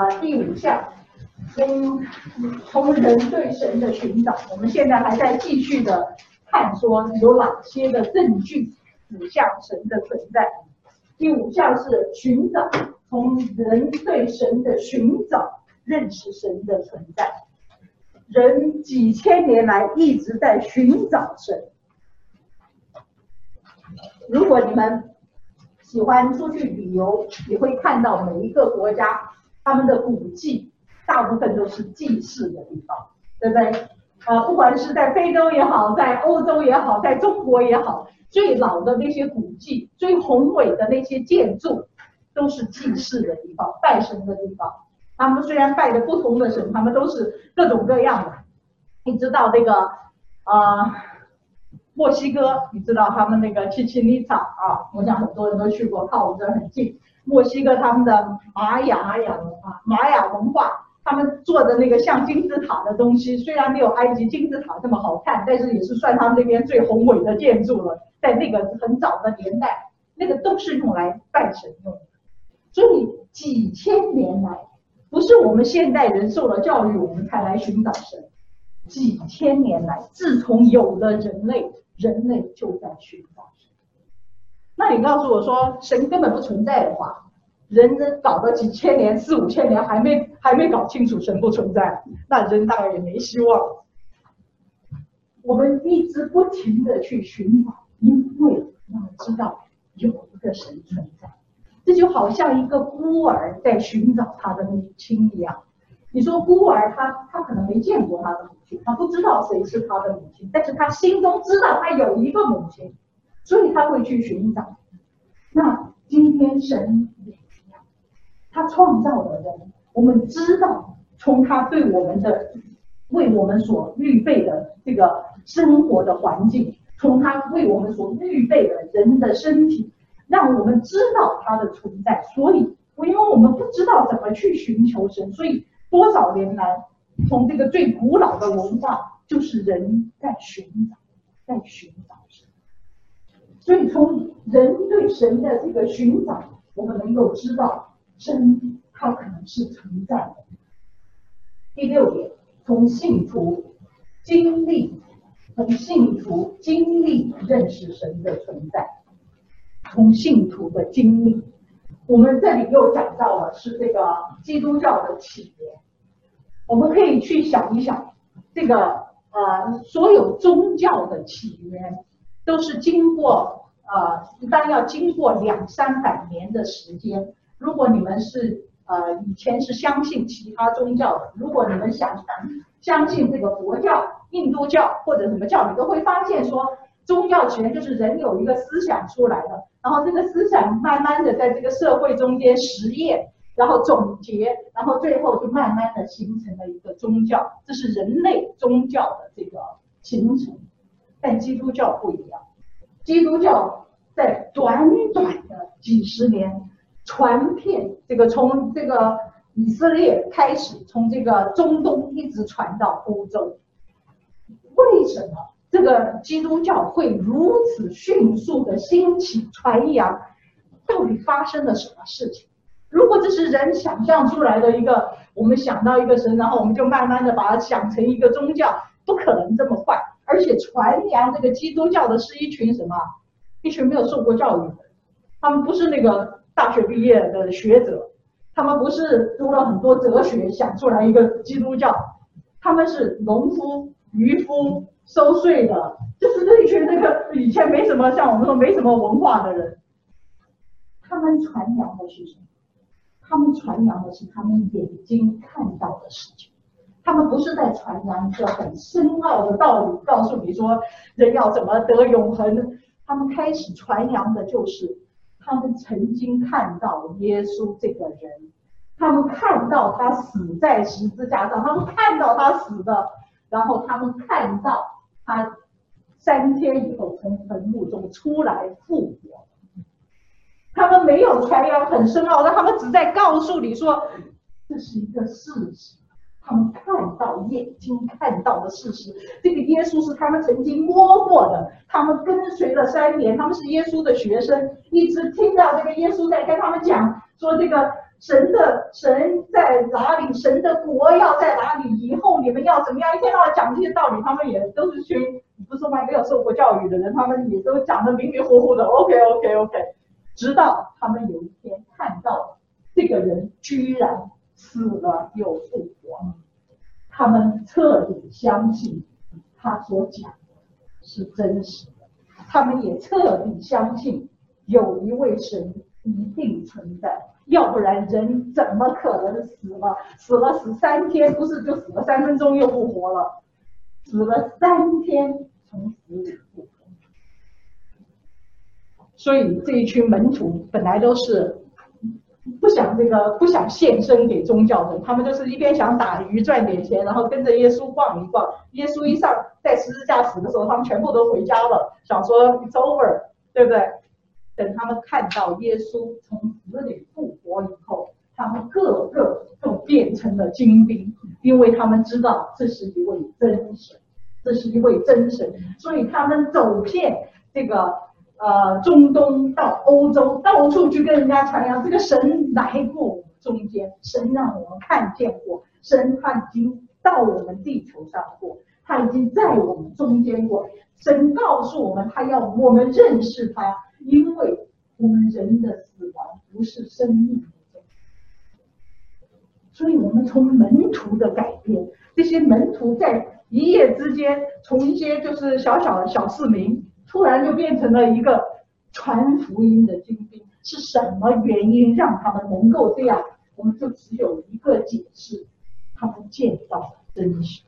从人对神的寻找，我们现在还在继续的看说有哪些的证据指向神的存在。第五项是寻找，从人对神的寻找认识神的存在。人几千年来一直在寻找神。如果你们喜欢出去旅游，你会看到每一个国家他们的古迹大部分都是祭祀的地方，对不对？不管是在非洲也好，在欧洲也好，在中国也好，最老的那些古迹，最宏伟的那些建筑，都是祭祀的地方，拜神的地方。他们虽然拜的不同的神，他们都是各种各样的。你知道这个墨西哥，你知道他们那个奇琴伊察我想很多人都去过，靠我们这儿很近。墨西哥他们的玛雅文化，他们做的那个像金字塔的东西，虽然没有埃及金字塔这么好看，但是也是算他们那边最宏伟的建筑了。在那个很早的年代，那个都是用来拜神用的。所以几千年来，不是我们现代人受了教育我们才来寻找神，几千年来，自从有了人类就在寻找神。那你告诉我说神根本不存在的话，人搞了几千年4、5千年还没搞清楚神不存在，那人当然也没希望。我们一直不停的去寻找，因为我们知道有一个神存在。这就好像一个孤儿在寻找他的母亲一样。你说孤儿他可能没见过他的母亲，他不知道谁是他的母亲，但是他心中知道他有一个母亲，所以他会去寻找。那今天神也一样，他创造了人，我们知道从他对我们的为我们所预备的这个生活的环境，从他为我们所预备的人的身体，让我们知道他的存在。所以因为我们不知道怎么去寻求神，所以多少年来，从这个最古老的文化，就是人在寻找神。所以从人对神的这个寻找，我们能够知道神它可能是存在的。第6点，从信徒经历认识神的存在。从信徒的经历，我们这里又讲到了是这个基督教的起源。我们可以去想一想，这个所有宗教的起源都是经过一般要经过200-300年的时间。如果你们是以前是相信其他宗教的，如果你们相信这个佛教、印度教或者什么教，你都会发现说，宗教起源就是人有一个思想出来的，然后这个思想慢慢的在这个社会中间实验，然后总结，然后最后就慢慢的形成了一个宗教。这是人类宗教的这个形成。但基督教不一样，基督教在短短的几十年传遍这个，从这个以色列开始，从这个中东一直传到欧洲。为什么这个基督教会如此迅速的兴起传扬？到底发生了什么事情？如果这是人想象出来的一个，我们想到一个神，然后我们就慢慢的把它想成一个宗教，不可能这么快。而且传扬这个基督教的是一群什么？一群没有受过教育的，他们不是那个大学毕业的学者，他们不是读了很多哲学想出来一个基督教，他们是农夫、渔夫、收税的，就是这一群那个以前没什么，像我们说没什么文化的人。他们传扬的是什么？他们传扬的是他们眼睛看到的事情。他们不是在传扬一个很深奥的道理，告诉你说人要怎么得永恒， 他们开始传扬的就是他们曾经看到耶稣这个人，他们看到他死在十字架上，他们看到他死的，然后他们看到他3天以后从坟墓中出来复活。他们没有传扬很深奥的，他们只在告诉你说这是一个事实，他们看到眼睛看到的事实。这个耶稣是他们曾经摸过的，他们跟随了3年，他们是耶稣的学生，一直听到这个耶稣在跟他们讲说这个神在哪里，神的国要在哪里，以后你们要怎么样，一天到晚讲这些道理。他们也都是群不是没有受过教育的人，他们也都讲得迷迷糊糊的 OK， 直到他们有一天看到这个人居然死了又复活，他们彻底相信他所讲的是真实的，他们也彻底相信有一位神一定存在，要不然人怎么可能死了3天，不是就死了3分钟又复活了，死了3天从死里复活。所以这一群门徒本来都是不想献身给宗教的，他们就是一边想打鱼赚点钱，然后跟着耶稣逛一逛。耶稣一上在十字架死的时候，他们全部都回家了，想说 it's over， 对不对？等他们看到耶稣从死里复活以后，他们个个都变成了精兵，因为他们知道这是一位真神，这是一位真神，所以他们走遍这个中东到欧洲，到处去跟人家传扬这个神来过我们中间，神让我们看见过，神他已经到我们地球上过，他已经在我们中间过，神告诉我们他要我们认识他，因为我们人的死亡不是生命的终结。所以我们从门徒的改变，这些门徒在一夜之间从一些就是小市民突然就变成了一个传福音的精兵，是什么原因让他们能够这样？我们就只有一个解释，他们见到真实。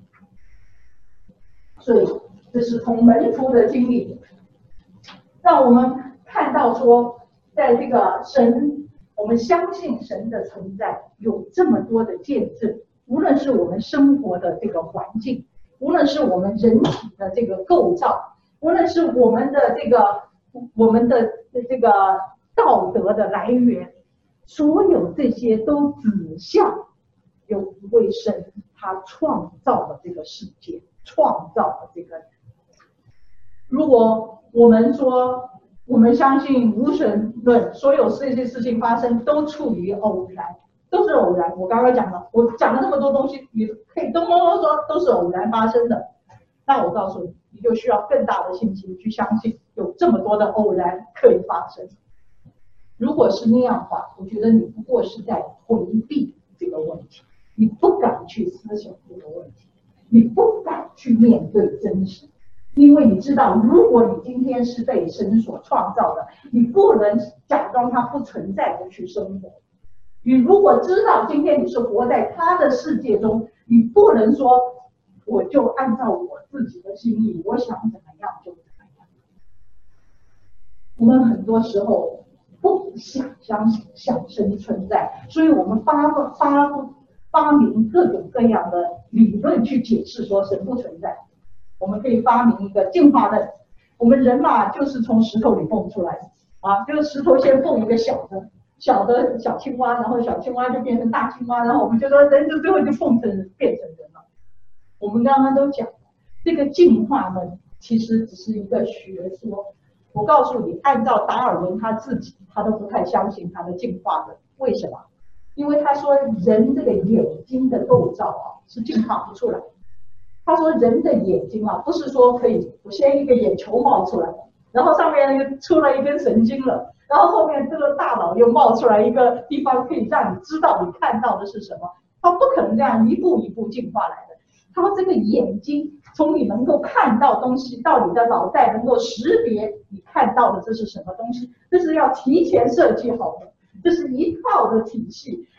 所以这是从门徒的经历，让我们看到说，在这个神，我们相信神的存在，有这么多的见证，无论是我们生活的这个环境，无论是我们人体的这个构造，无论是我们的这个道德的来源，所有这些都指向有一位神，他创造了这个世界，创造了这个人。如果我们说我们相信无神论，所有这些事情发生都处于偶然，都是偶然。我刚刚讲了，我讲了这么多东西，你可以咚咚咚说都是偶然发生的。那我告诉你，你就需要更大的信心去相信有这么多的偶然可以发生。如果是那样的话，我觉得你不过是在回避这个问题，你不敢去思想这个问题，你不敢去面对真实，因为你知道，如果你今天是被神所创造的，你不能假装它不存在的去生活。你如果知道今天你是活在他的世界中，你不能说我就按照我自己的心意，我想怎么样就怎么样。我们很多时候不想神存在，所以我们发明各种各样的理论去解释说神不存在。我们可以发明一个进化论，我们人嘛就是从石头里蹦出来的啊，就是石头先蹦一个小的小青蛙，然后小青蛙就变成大青蛙，然后我们就说人就最后就变成人了。我们刚刚都讲了，这个进化论其实只是一个学说。我告诉你，按照达尔文他自己，他都不太相信他的进化论。为什么？因为他说人这个眼睛的构造啊是进化不出来。他说人的眼睛啊，不是说可以我先一个眼球冒出来，然后上面又出来一根神经了，然后后面这个大脑又冒出来一个地方可以让你知道你看到的是什么。他不可能这样一步一步进化来的。他说这个眼睛从你能够看到东西到你的脑袋能够识别你看到的这是什么东西，这是要提前设计好的，这是一套的体系。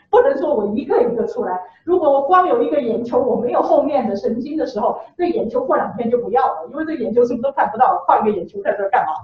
不能说我一个一个出来。如果我光有一个眼球，我没有后面的神经的时候，这眼球过2天就不要了，因为这眼球什么都看不到，换一个眼球在这干嘛？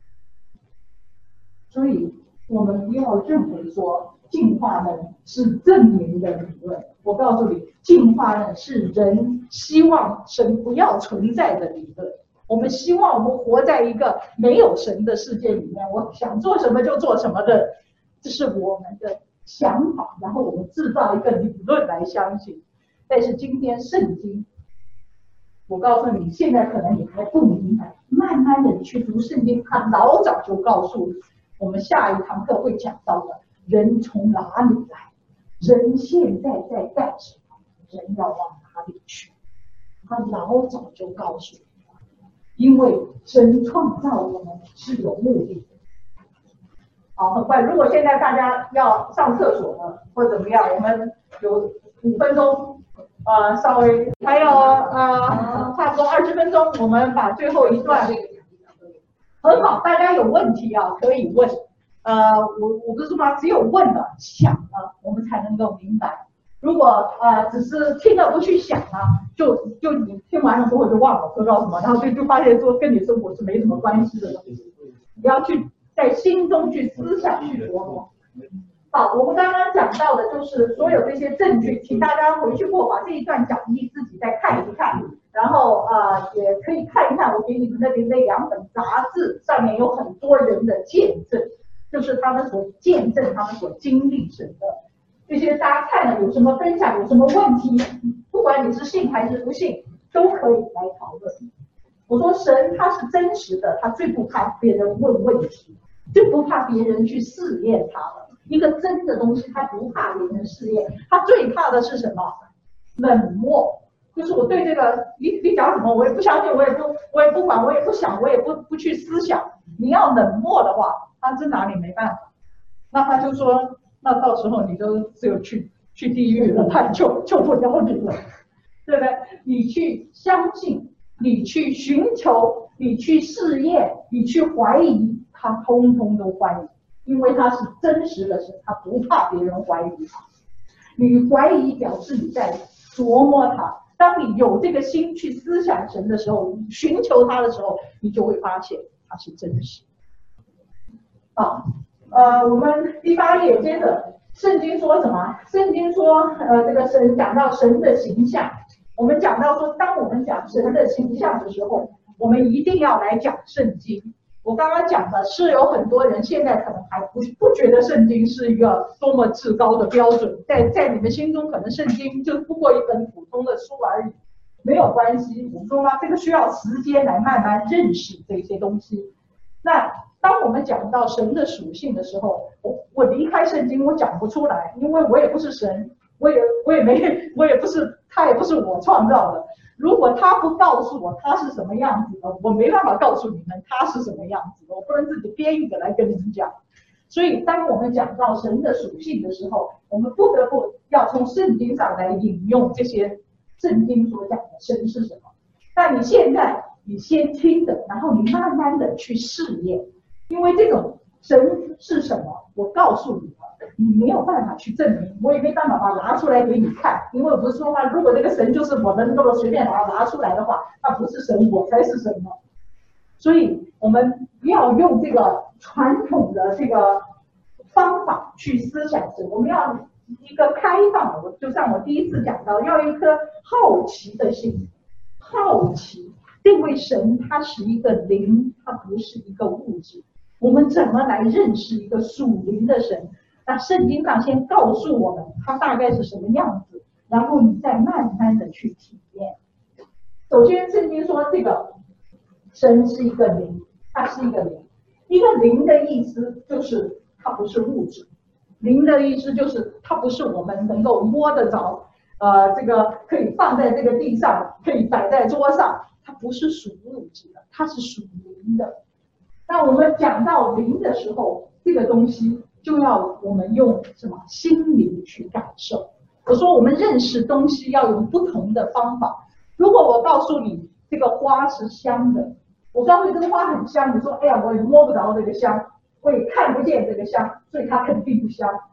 所以我们不要认为说进化论是证明的理论。我告诉你，进化论是人希望神不要存在的理论。我们希望我们活在一个没有神的世界里面，我想做什么就做什么的，这是我们的想法，然后我们制造一个理论来相信。但是今天圣经，我告诉你，现在可能你还不明白，慢慢的你去读圣经，他老早就告诉你，我们下一堂课会讲到的，人从哪里来，人现在在干什么，人要往哪里去，他老早就告诉你。因为神创造我们是有目的的。好，很快，如果现在大家要上厕所了或怎么样，我们有5分钟，稍微还有差不多20分钟，我们把最后一段。很好，大家有问题啊可以问。我不是说吗？只有问了、想了，我们才能够明白。如果只是听了不去想啊，就你听完了之后就忘了说到什么，然后就发现说跟你生活是没什么关系的东西。你要去在心中去思想去琢磨。好，我们刚刚讲到的就是所有这些证据，请大家回去过把这一段讲义自己再看一看，然后也可以看一看我给你们那2本杂志，上面有很多人的见证，就是他们所见证、他们所经历神的。这些大家看了有什么分享，有什么问题，不管你是信还是不信，都可以来讨论。我说神他是真实的，他最不怕别人问问题，最不怕别人去试验他了。一个真的东西，他不怕别人试验，他最怕的是什么？冷漠。就是我对这个你讲什么我也不相信，我也不管，我也不想，我也不去思想。你要冷漠的话，他真拿你没办法。那他就说，那到时候你就只有去地狱了，他救不了你了，对不对？你去相信，你去寻求，你去试验，你去怀疑，他通通都欢迎，因为他是真实的神，他不怕别人怀疑他。你怀疑表示你在琢磨他。当你有这个心去思想神的时候，寻求他的时候，你就会发现他是真实。我们第8页接着，圣经说什么？圣经说，这个神讲到神的形象，我们讲到说，当我们讲神的形象的时候，我们一定要来讲圣经。我刚刚讲的是有很多人现在可能还不觉得圣经是一个多么至高的标准，在你们心中可能圣经就不过一本普通的书而已，没有关系。我说这个需要时间来慢慢认识这些东西。那当我们讲到神的属性的时候，我离开圣经我讲不出来，因为我也不是神，我也不是，他也不是我创造的。如果他不告诉我他是什么样子的，我没办法告诉你们他是什么样子的，我不能自己编一个来跟你们讲。所以当我们讲到神的属性的时候，我们不得不要从圣经上来引用这些圣经所讲的神是什么。那你现在你先听的，然后你慢慢的去试验，因为这种神是什么，我告诉你了，你没有办法去证明，我也没办法把它拿出来给你看，因为我不是说如果这个神就是我能够随便把它拿出来的话，它不是神，我才是神嘛。所以我们不要用这个传统的这个方法去思想神，我们要一个开放的，就像我第一次讲到，要一颗好奇的心，好奇，这位神他是一个灵，他不是一个物质。我们怎么来认识一个属灵的神？那圣经上先告诉我们他大概是什么样子，然后你再慢慢的去体验。首先圣经说这个神是一个灵，它是一个灵。一个灵的意思就是它不是物质，灵的意思就是它不是我们能够摸得着，这个可以放在这个地上，可以摆在桌上，它不是属物质的，它是属灵的。那我们讲到灵的时候，这个东西就要我们用什么心灵去感受。我说我们认识东西要用不同的方法。如果我告诉你这个花是香的，我告诉你这个花很香，你说哎呀我也摸不着这个香，我也看不见这个香，所以它肯定不香。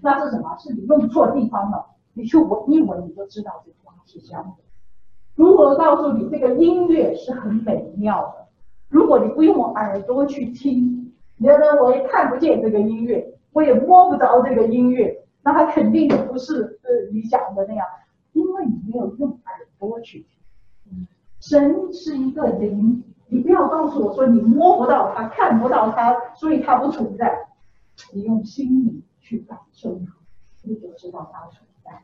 那是什么？是你用错地方了，你去闻一闻，你就知道这花是香的。如何告诉你这个音乐是很美妙的？如果你不用耳朵去听，觉得我也看不见这个音乐，我也摸不着这个音乐，那它肯定就不是你讲的那样，因为你没有用耳朵去听。神是一个灵，你不要告诉我说你摸不到它，看不到它，所以它不存在。你用心里去感受它，你就知道它存在。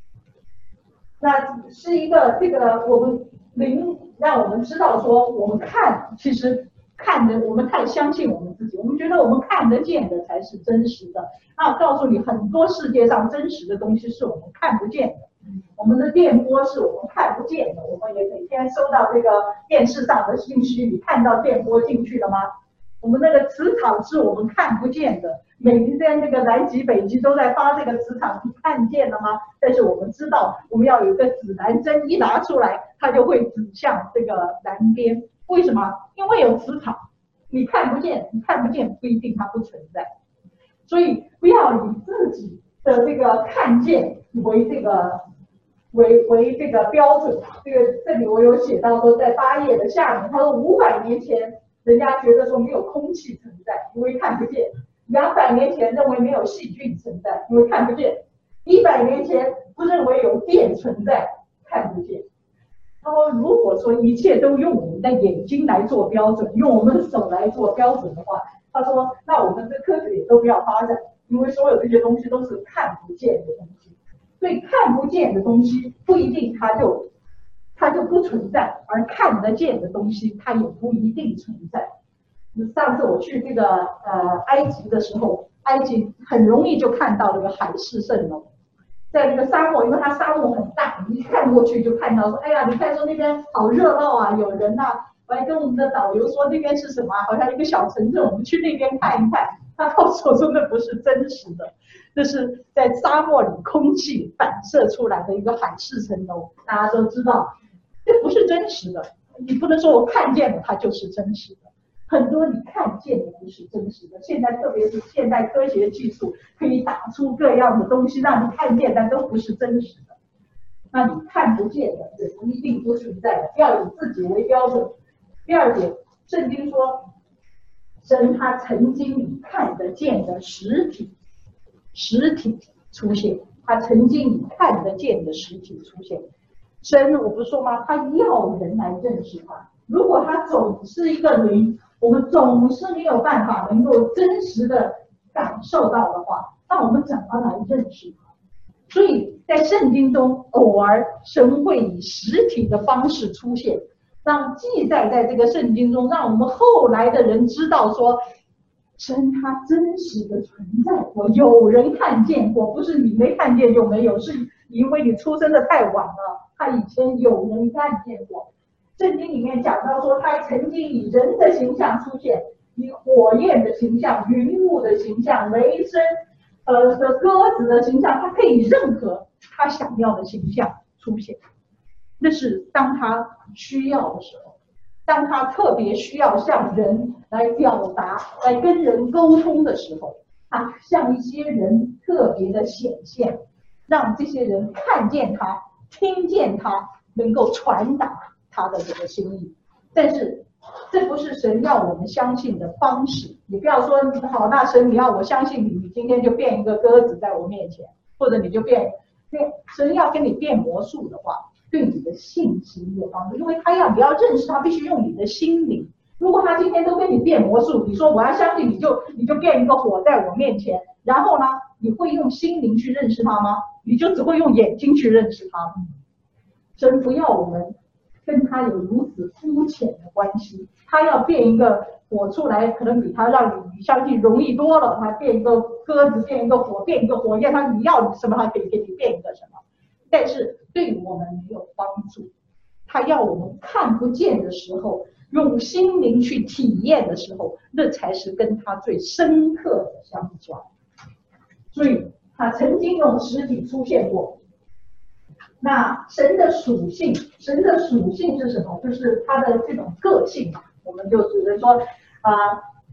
那是一个这个我们灵让我们知道说，我们看其实看的，我们太相信我们自己，我们觉得我们看得见的才是真实的。那我告诉你，很多世界上真实的东西是我们看不见的。我们的电波是我们看不见的，我们也每天收到这个电视上的信息，你看到电波进去了吗？我们那个磁场是我们看不见的，每天这个南极北极都在发这个磁场，你看见了吗？但是我们知道，我们要有一个指南针，一拿出来，它就会指向这个南边。为什么？因为有磁场，你看不见，你看不见不一定它不存在。所以不要以自己的这个看见为这个这个标准。这里我有写到说，在8页的下面，他说500年前。人家觉得说没有空气存在，因为看不见；200年前认为没有细菌存在，因为看不见；100年前不认为有电存在，看不见。他说，如果说一切都用我们的眼睛来做标准，用我们的手来做标准的话，他说，那我们的科学也都不要发展，因为所有这些东西都是看不见的东西。所以看不见的东西不一定它就不存在，而看得见的东西它也不一定存在。上次我去这个埃及的时候，埃及很容易就看到这个海市蜃楼，在那个沙漠，因为它沙漠很大，你一看过去就看到说，哎呀，你看说那边好热闹啊，有人呐。我还跟我们的导游说那边是什么，好像一个小城镇，我们去那边看一看。他告诉我说那不是真实的，这是在沙漠里空气反射出来的一个海市蜃楼，大家都知道。这不是真实的，你不能说我看见了它就是真实的。很多你看见的不是真实的。现在特别是现代科学技术可以打出各样的东西让你看见，但都不是真实的。那你看不见的也不一定不存在的，要以自己为标准。第二点，圣经说，神他曾经以看得见的实体出现，他曾经以看得见的实体出现。神，我不是说吗？他要人来认识他。如果他总是一个灵，我们总是没有办法能够真实的感受到的话，那我们怎么来认识他？所以在圣经中，偶尔神会以实体的方式出现，让记载在这个圣经中，让我们后来的人知道说，神他真实的存在过，有人看见过，不是你没看见就没有，是因为你出生的太晚了。他以前有人看见过，圣经里面讲到说，他曾经以人的形象出现，以火焰的形象、云雾的形象、雷声鸽子的形象，他可以任何他想要的形象出现。那是当他需要的时候，当他特别需要向人来表达、来跟人沟通的时候，他向一些人特别的显现，让这些人看见他。听见他，能够传达他的这个心意。但是这不是神要我们相信的方式。你不要说好，那神你要我相信你，你今天就变一个鸽子在我面前，或者你就变神要跟你变魔术的话，对你的信心有帮助，因为你要认识他，必须用你的心灵。如果他今天都跟你变魔术，你说我要相信你就变一个火在我面前，然后呢，你会用心灵去认识他吗？你就只会用眼睛去认识他。神不要我们跟他有如此肤浅的关系，他要变一个火出来，可能比他让你相信容易多了。他变一个鸽子，变一个火，变一个火焰，你要什么，他可以给你变一个什么。但是对我们没有帮助。他要我们看不见的时候，用心灵去体验的时候，那才是跟他最深刻的相交。所以他曾经用实体出现过。那神的属性是什么？就是他的这种个性嘛。我们就只能说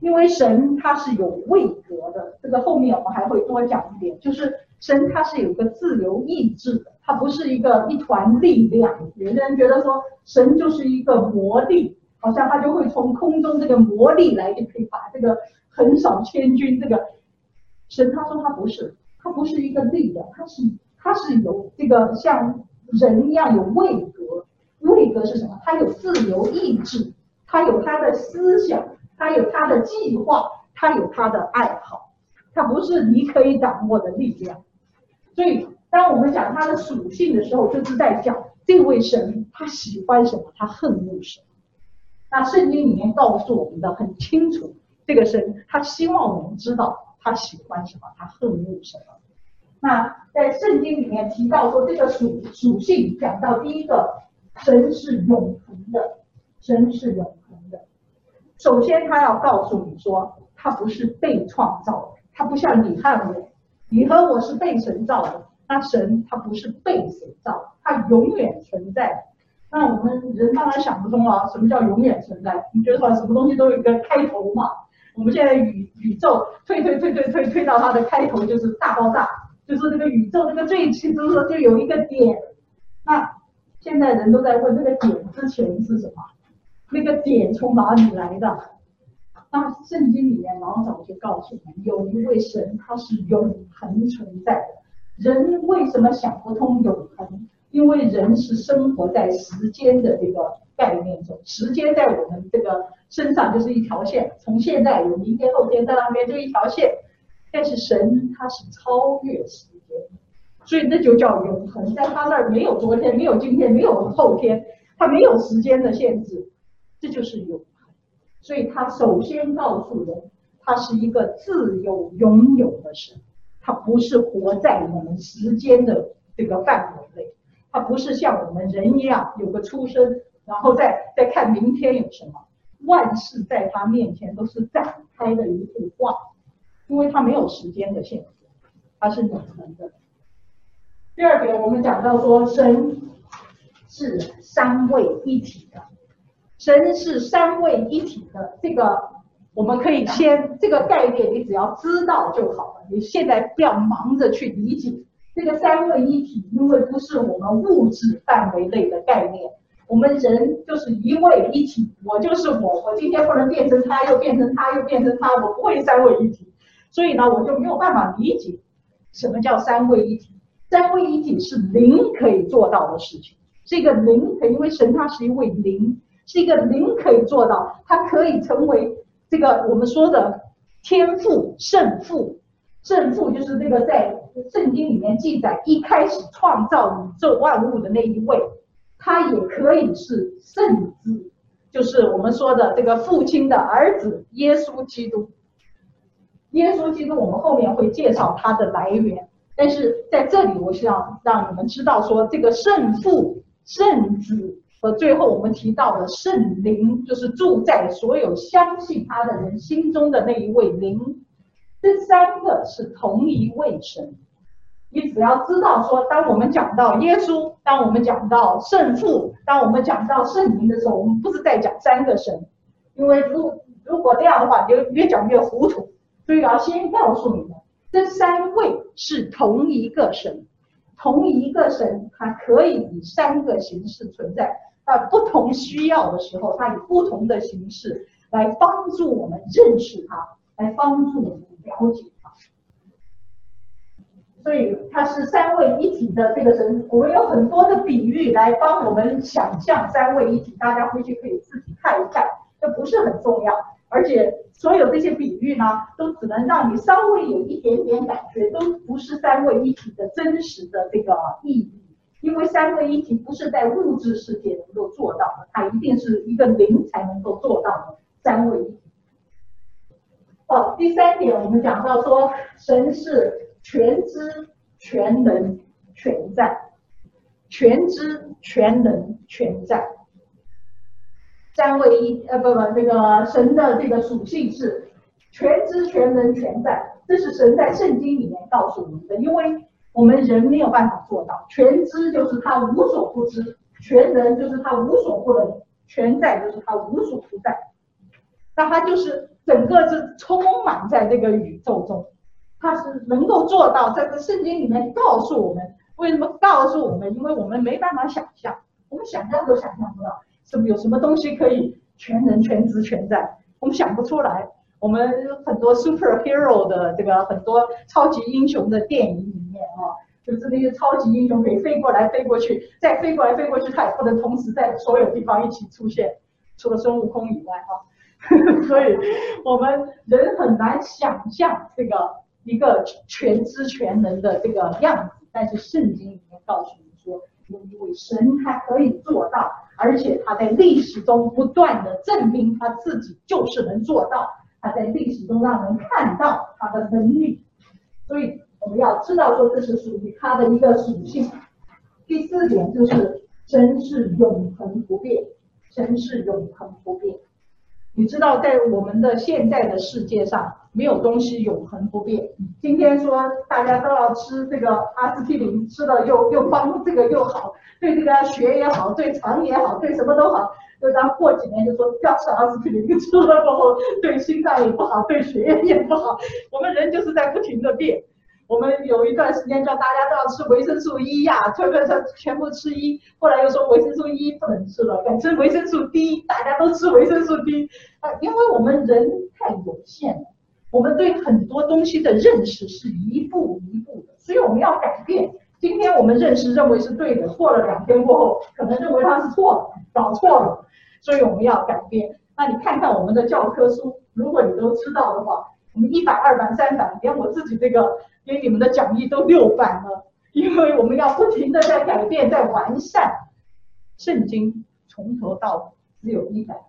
因为神他是有位格的，这个后面我们还会多讲一点，就是神他是有个自由意志的，他不是一团力量。有的人觉得说神就是一个魔力，好像他就会从空中这个魔力来就可以把这个横扫千军。这个神他说他不是，他不是一个力量，他是有这个像人一样有位格。位格是什么？他有自由意志，他有他的思想，他有他的计划，他有他的爱好，他不是你可以掌握的力量。所以当我们讲他的属性的时候，就是在讲这位神他喜欢什么，他恨恶什么。那圣经里面告诉我们的很清楚，这个神他希望我们知道他喜欢什么，他恨恶什么。那在圣经里面提到说这个属性，讲到第一个，神是永恒的，神是永恒的。首先他要告诉你说他不是被创造的，他不像你和我，你和我是被神造的，那神他不是被谁造，他永远存在。那我们人当然想不通了，什么叫永远存在？你觉得说什么东西都有一个开头嘛？我们现在宇宙推到它的开头就是大爆炸，就是这个宇宙这个最起就是说就有一个点。那现在人都在问这个点之前是什么？那个点从哪里来的？那圣经里面老早就告诉我们，有一位神他是永恒存在的。人为什么想不通永恒？因为人是生活在时间的这个概念中，时间在我们这个身上就是一条线，从现在有明天后天在那边就一条线。但是神他是超越时间，所以那就叫永恒，在他那儿没有昨天，没有今天，没有后天，他没有时间的限制，这就是永恒。所以他首先告诉人，他是一个自由拥有的神，他不是活在我们时间的这个范围内，他不是像我们人一样有个出生，然后再看明天有什么。万事在他面前都是展开的一幅画，因为他没有时间的限制，他是永恒的。第二点，我们讲到说神是三位一体的，神是三位一体的，这个我们可以先这个概念你只要知道就好了，你现在不要忙着去理解这个三位一体，因为不是我们物质范围内的概念。我们人就是一位一体，我就是我今天不能变成他，又变成他，又变成他，我不会三位一体，所以呢，我就没有办法理解什么叫三位一体。三位一体是灵可以做到的事情，是一个灵可以，因为神他是一位灵，是一个灵可以做到，他可以成为这个我们说的天父、圣父。圣父就是这个在圣经里面记载一开始创造宇宙万物的那一位，他也可以是圣子，就是我们说的这个父亲的儿子耶稣基督。耶稣基督我们后面会介绍他的来源，但是在这里我是要让你们知道说，这个圣父、圣子和最后我们提到的圣灵，就是住在所有相信他的人心中的那一位灵，这三个是同一位神。你只要知道说，当我们讲到耶稣，当我们讲到圣父，当我们讲到圣灵的时候，我们不是在讲三个神，因为如果这样的话，你就越讲越糊涂。所以要先告诉你们，这三位是同一个神，同一个神，它可以以三个形式存在，它不同需要的时候，它以不同的形式来帮助我们认识它，来帮助我们了解它。所以它是三位一体的这个神，我们有很多的比喻来帮我们想象三位一体，大家回去可以自己看一看，这不是很重要。而且所有这些比喻呢，都只能让你稍微有一点点感觉，都不是三位一体的真实的这个意义。因为三位一体不是在物质世界能够做到的，它一定是一个灵才能够做到的三位一体。第三点，我们讲到说，神是全知、全能、全在，全知、全能、全在。三位一这个神的这个属性是全知、全能、全在，这是神在圣经里面告诉我们的。因为我们人没有办法做到，全知就是他无所不知，全能就是他无所不能，全在就是他无所不在。那他就是整个是充满在这个宇宙中，它是能够做到。这个圣经里面告诉我们，为什么告诉我们？因为我们没办法想象，我们想象都想象不到，有什么东西可以全能、全知、全在，我们想不出来。我们很多 superhero 的这个很多超级英雄的电影里面啊，就是那些超级英雄可以飞过来飞过去，再飞过来飞过去，他也不能同时在所有地方一起出现，除了孙悟空以外啊。所以我们人很难想象这个一个全知全能的这个样子，但是圣经里面告诉你说，有一位神他可以做到，而且他在历史中不断的证明他自己就是能做到，他在历史中让人看到他的能力，所以我们要知道说这是属于他的一个属性。第4点就是神是永恒不变，神是永恒不变。你知道，在我们的现在的世界上，没有东西永恒不变。今天说大家都要吃这个阿司匹林，吃了又帮这个又好，对这个血也好，对肠也好，对什么都好。就当过几年就说不要吃阿司匹林，吃了过后对心脏也不好，对血液也不好。我们人就是在不停的变。我们有一段时间叫大家都要吃维生素 E 呀，特别是全部吃E，后来又说维生素 E 不能吃了，改吃维生素 D， 大家都吃维生素 D。因为我们人太有限了，我们对很多东西的认识是一步一步的，所以我们要改变。今天我们认为是对的，过了2天过后，可能认为它是错的，搞错了，所以我们要改变。那你看看我们的教科书，如果你都知道的话，我们1版、2版、3版，连我自己这个给你们的讲义都6版了，因为我们要不停的在改变，在完善。圣经从头到尾只有1版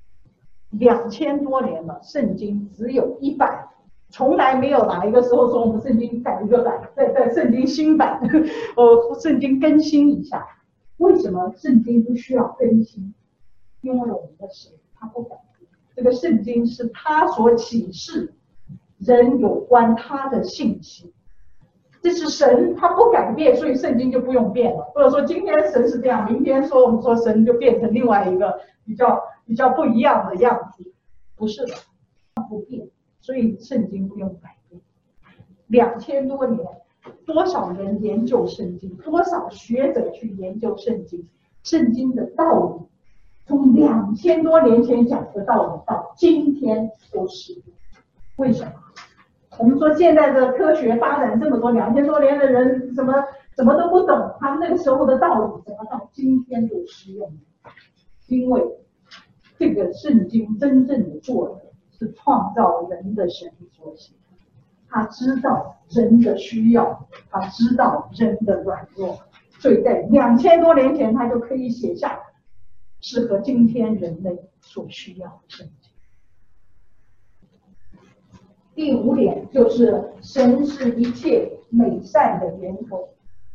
，2000多年了，圣经只有1版，从来没有哪一个时候说我们圣经改一个版，在圣经新版，圣经更新一下。为什么圣经不需要更新？因为我们的神他不改变，这个圣经是他所启示人有关他的信息，这是神他不改变，所以圣经就不用变了。或者说今天神是这样，明天说我们说神就变成另外一个比较不一样的样子，不是的，不变，所以圣经不用改变。2000多年，多少人研究圣经，多少学者去研究圣经，圣经的道理从2000多年前讲的道理到今天都是。为什么？我们说现在的科学发展这么多，2000多年的人什么都不懂，他们那个时候的道理怎么到今天都适用？因为这个圣经真正的作者是创造人的神所写，他知道人的需要，他知道人的软弱，所以在2000多年前他就可以写下适合今天人类所需要的圣经。第5点就是神是一切美善的源头。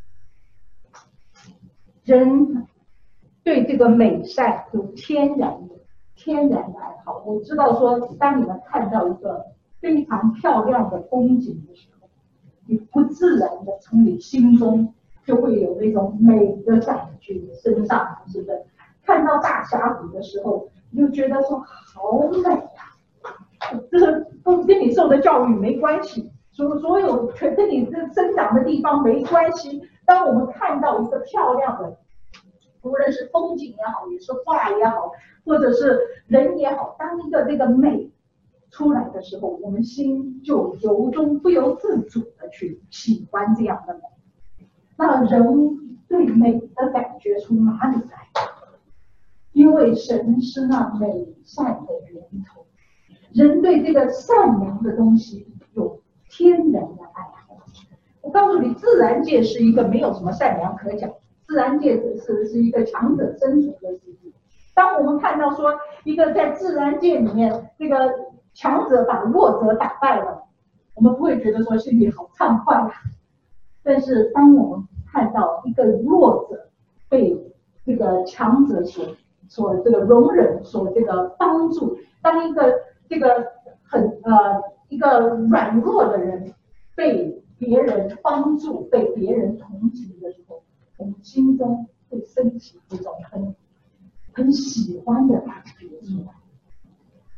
人对这个美善有天然的爱好。我知道说，当你们看到一个非常漂亮的风景的时候，你不自然的从你心中就会有那种美的感觉升上，是不是？看到大峡谷的时候，你就觉得说好美啊！这个跟你受的教育没关系，所有跟你这生长的地方没关系。当我们看到一个漂亮的，无论是风景也好，也是画也好，或者是人也好，当一个这个美出来的时候，我们心就由衷不由自主的去喜欢这样的美。那人对美的感觉从哪里来？因为神是那美善的源头。人对这个善良的东西有天然的爱好。我告诉你，自然界是一个没有什么善良可讲，自然界是一个强者生存的世界。当我们看到说一个在自然界里面，这个强者把弱者打败了，我们不会觉得说心里好畅快啊。但是当我们看到一个弱者被这个强者所这个容忍，所这个帮助，当一个这个一个软弱的人被别人帮助，被别人同情的时候，我们心中会升起一种很喜欢的感觉出来。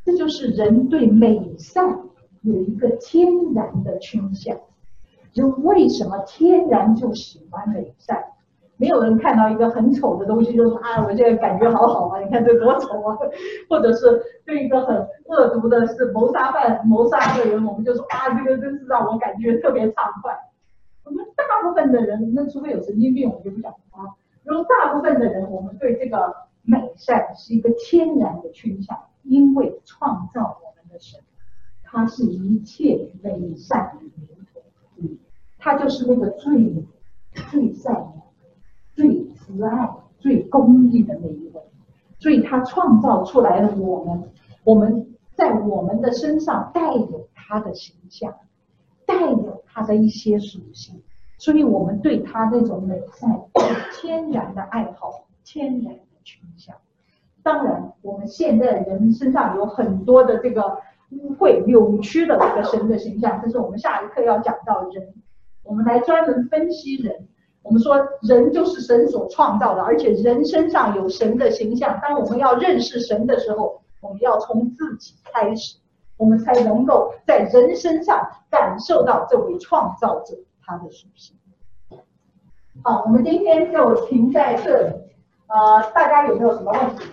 这就是人对美善有一个天然的倾向。就为什么天然就喜欢美善？没有人看到一个很丑的东西就说啊，我现在感觉好好啊，你看这多丑啊！或者是对一个很恶毒的是谋杀的人，我们就说啊，这个真是让我感觉特别畅快。我们大部分的人，那除非有神经病，我们就不讲啊。如果大部分的人，我们对这个美善是一个天然的倾向，因为创造我们的神，他是一切美善的源头，他就是那个最善良、最慈爱、最公义的那一位，所以他创造出来的我们在我们的身上带有他的形象，带有他的一些属性，所以我们对他那种美善有天然的爱好、天然的倾向。当然，我们现在人身上有很多的这个污秽、扭曲的这个神的形象，这是我们下一课要讲到人。我们来专门分析人。我们说人就是神所创造的，而且人身上有神的形象。当我们要认识神的时候，我们要从自己开始，我们才能够在人身上感受到这位创造者他的属性。好，我们今天就停在这里。大家有没有什么问题？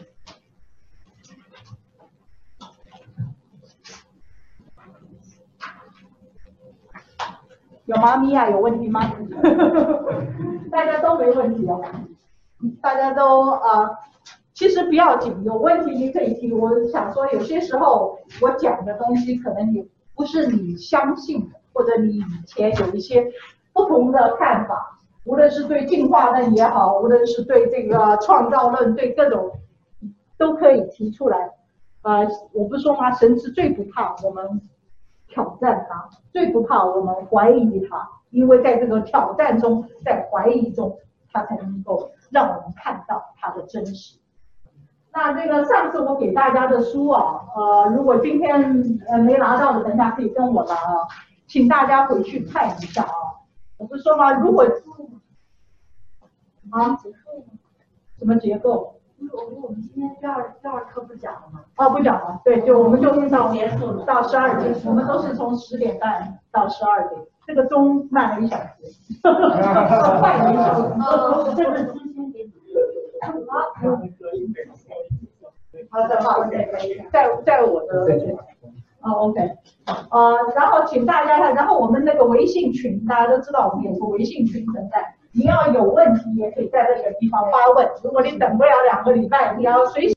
有吗？米娅有问题吗？大家都没问题哦，大家都其实不要紧，有问题你可以提。我想说，有些时候我讲的东西可能也不是你相信的，或者你以前有一些不同的看法，无论是对进化论也好，无论是对这个创造论，对各种都可以提出来。我不是说吗？神是最不怕我们挑战他，最不怕我们怀疑他，因为在这个挑战中，在怀疑中，他才能够让我们看到他的真实。那这个上次我给大家的书如果今天没拿到的，等一下可以跟我拿请大家回去看一下我不是说吗？如果什么结构？ 我们今天第二课不讲了吗？ 不讲了，对，我们就结束了到12点，我们都是从10点半到12点，这个钟慢了1小时，快了1小时。 这个之前给你。 好的，好，在我的OK，然后请大家看，然后我们那个微信群，大家都知道我们有个微信群存在，你要有问题也可以在这个地方发问，如果你等不了2个礼拜，你要随时。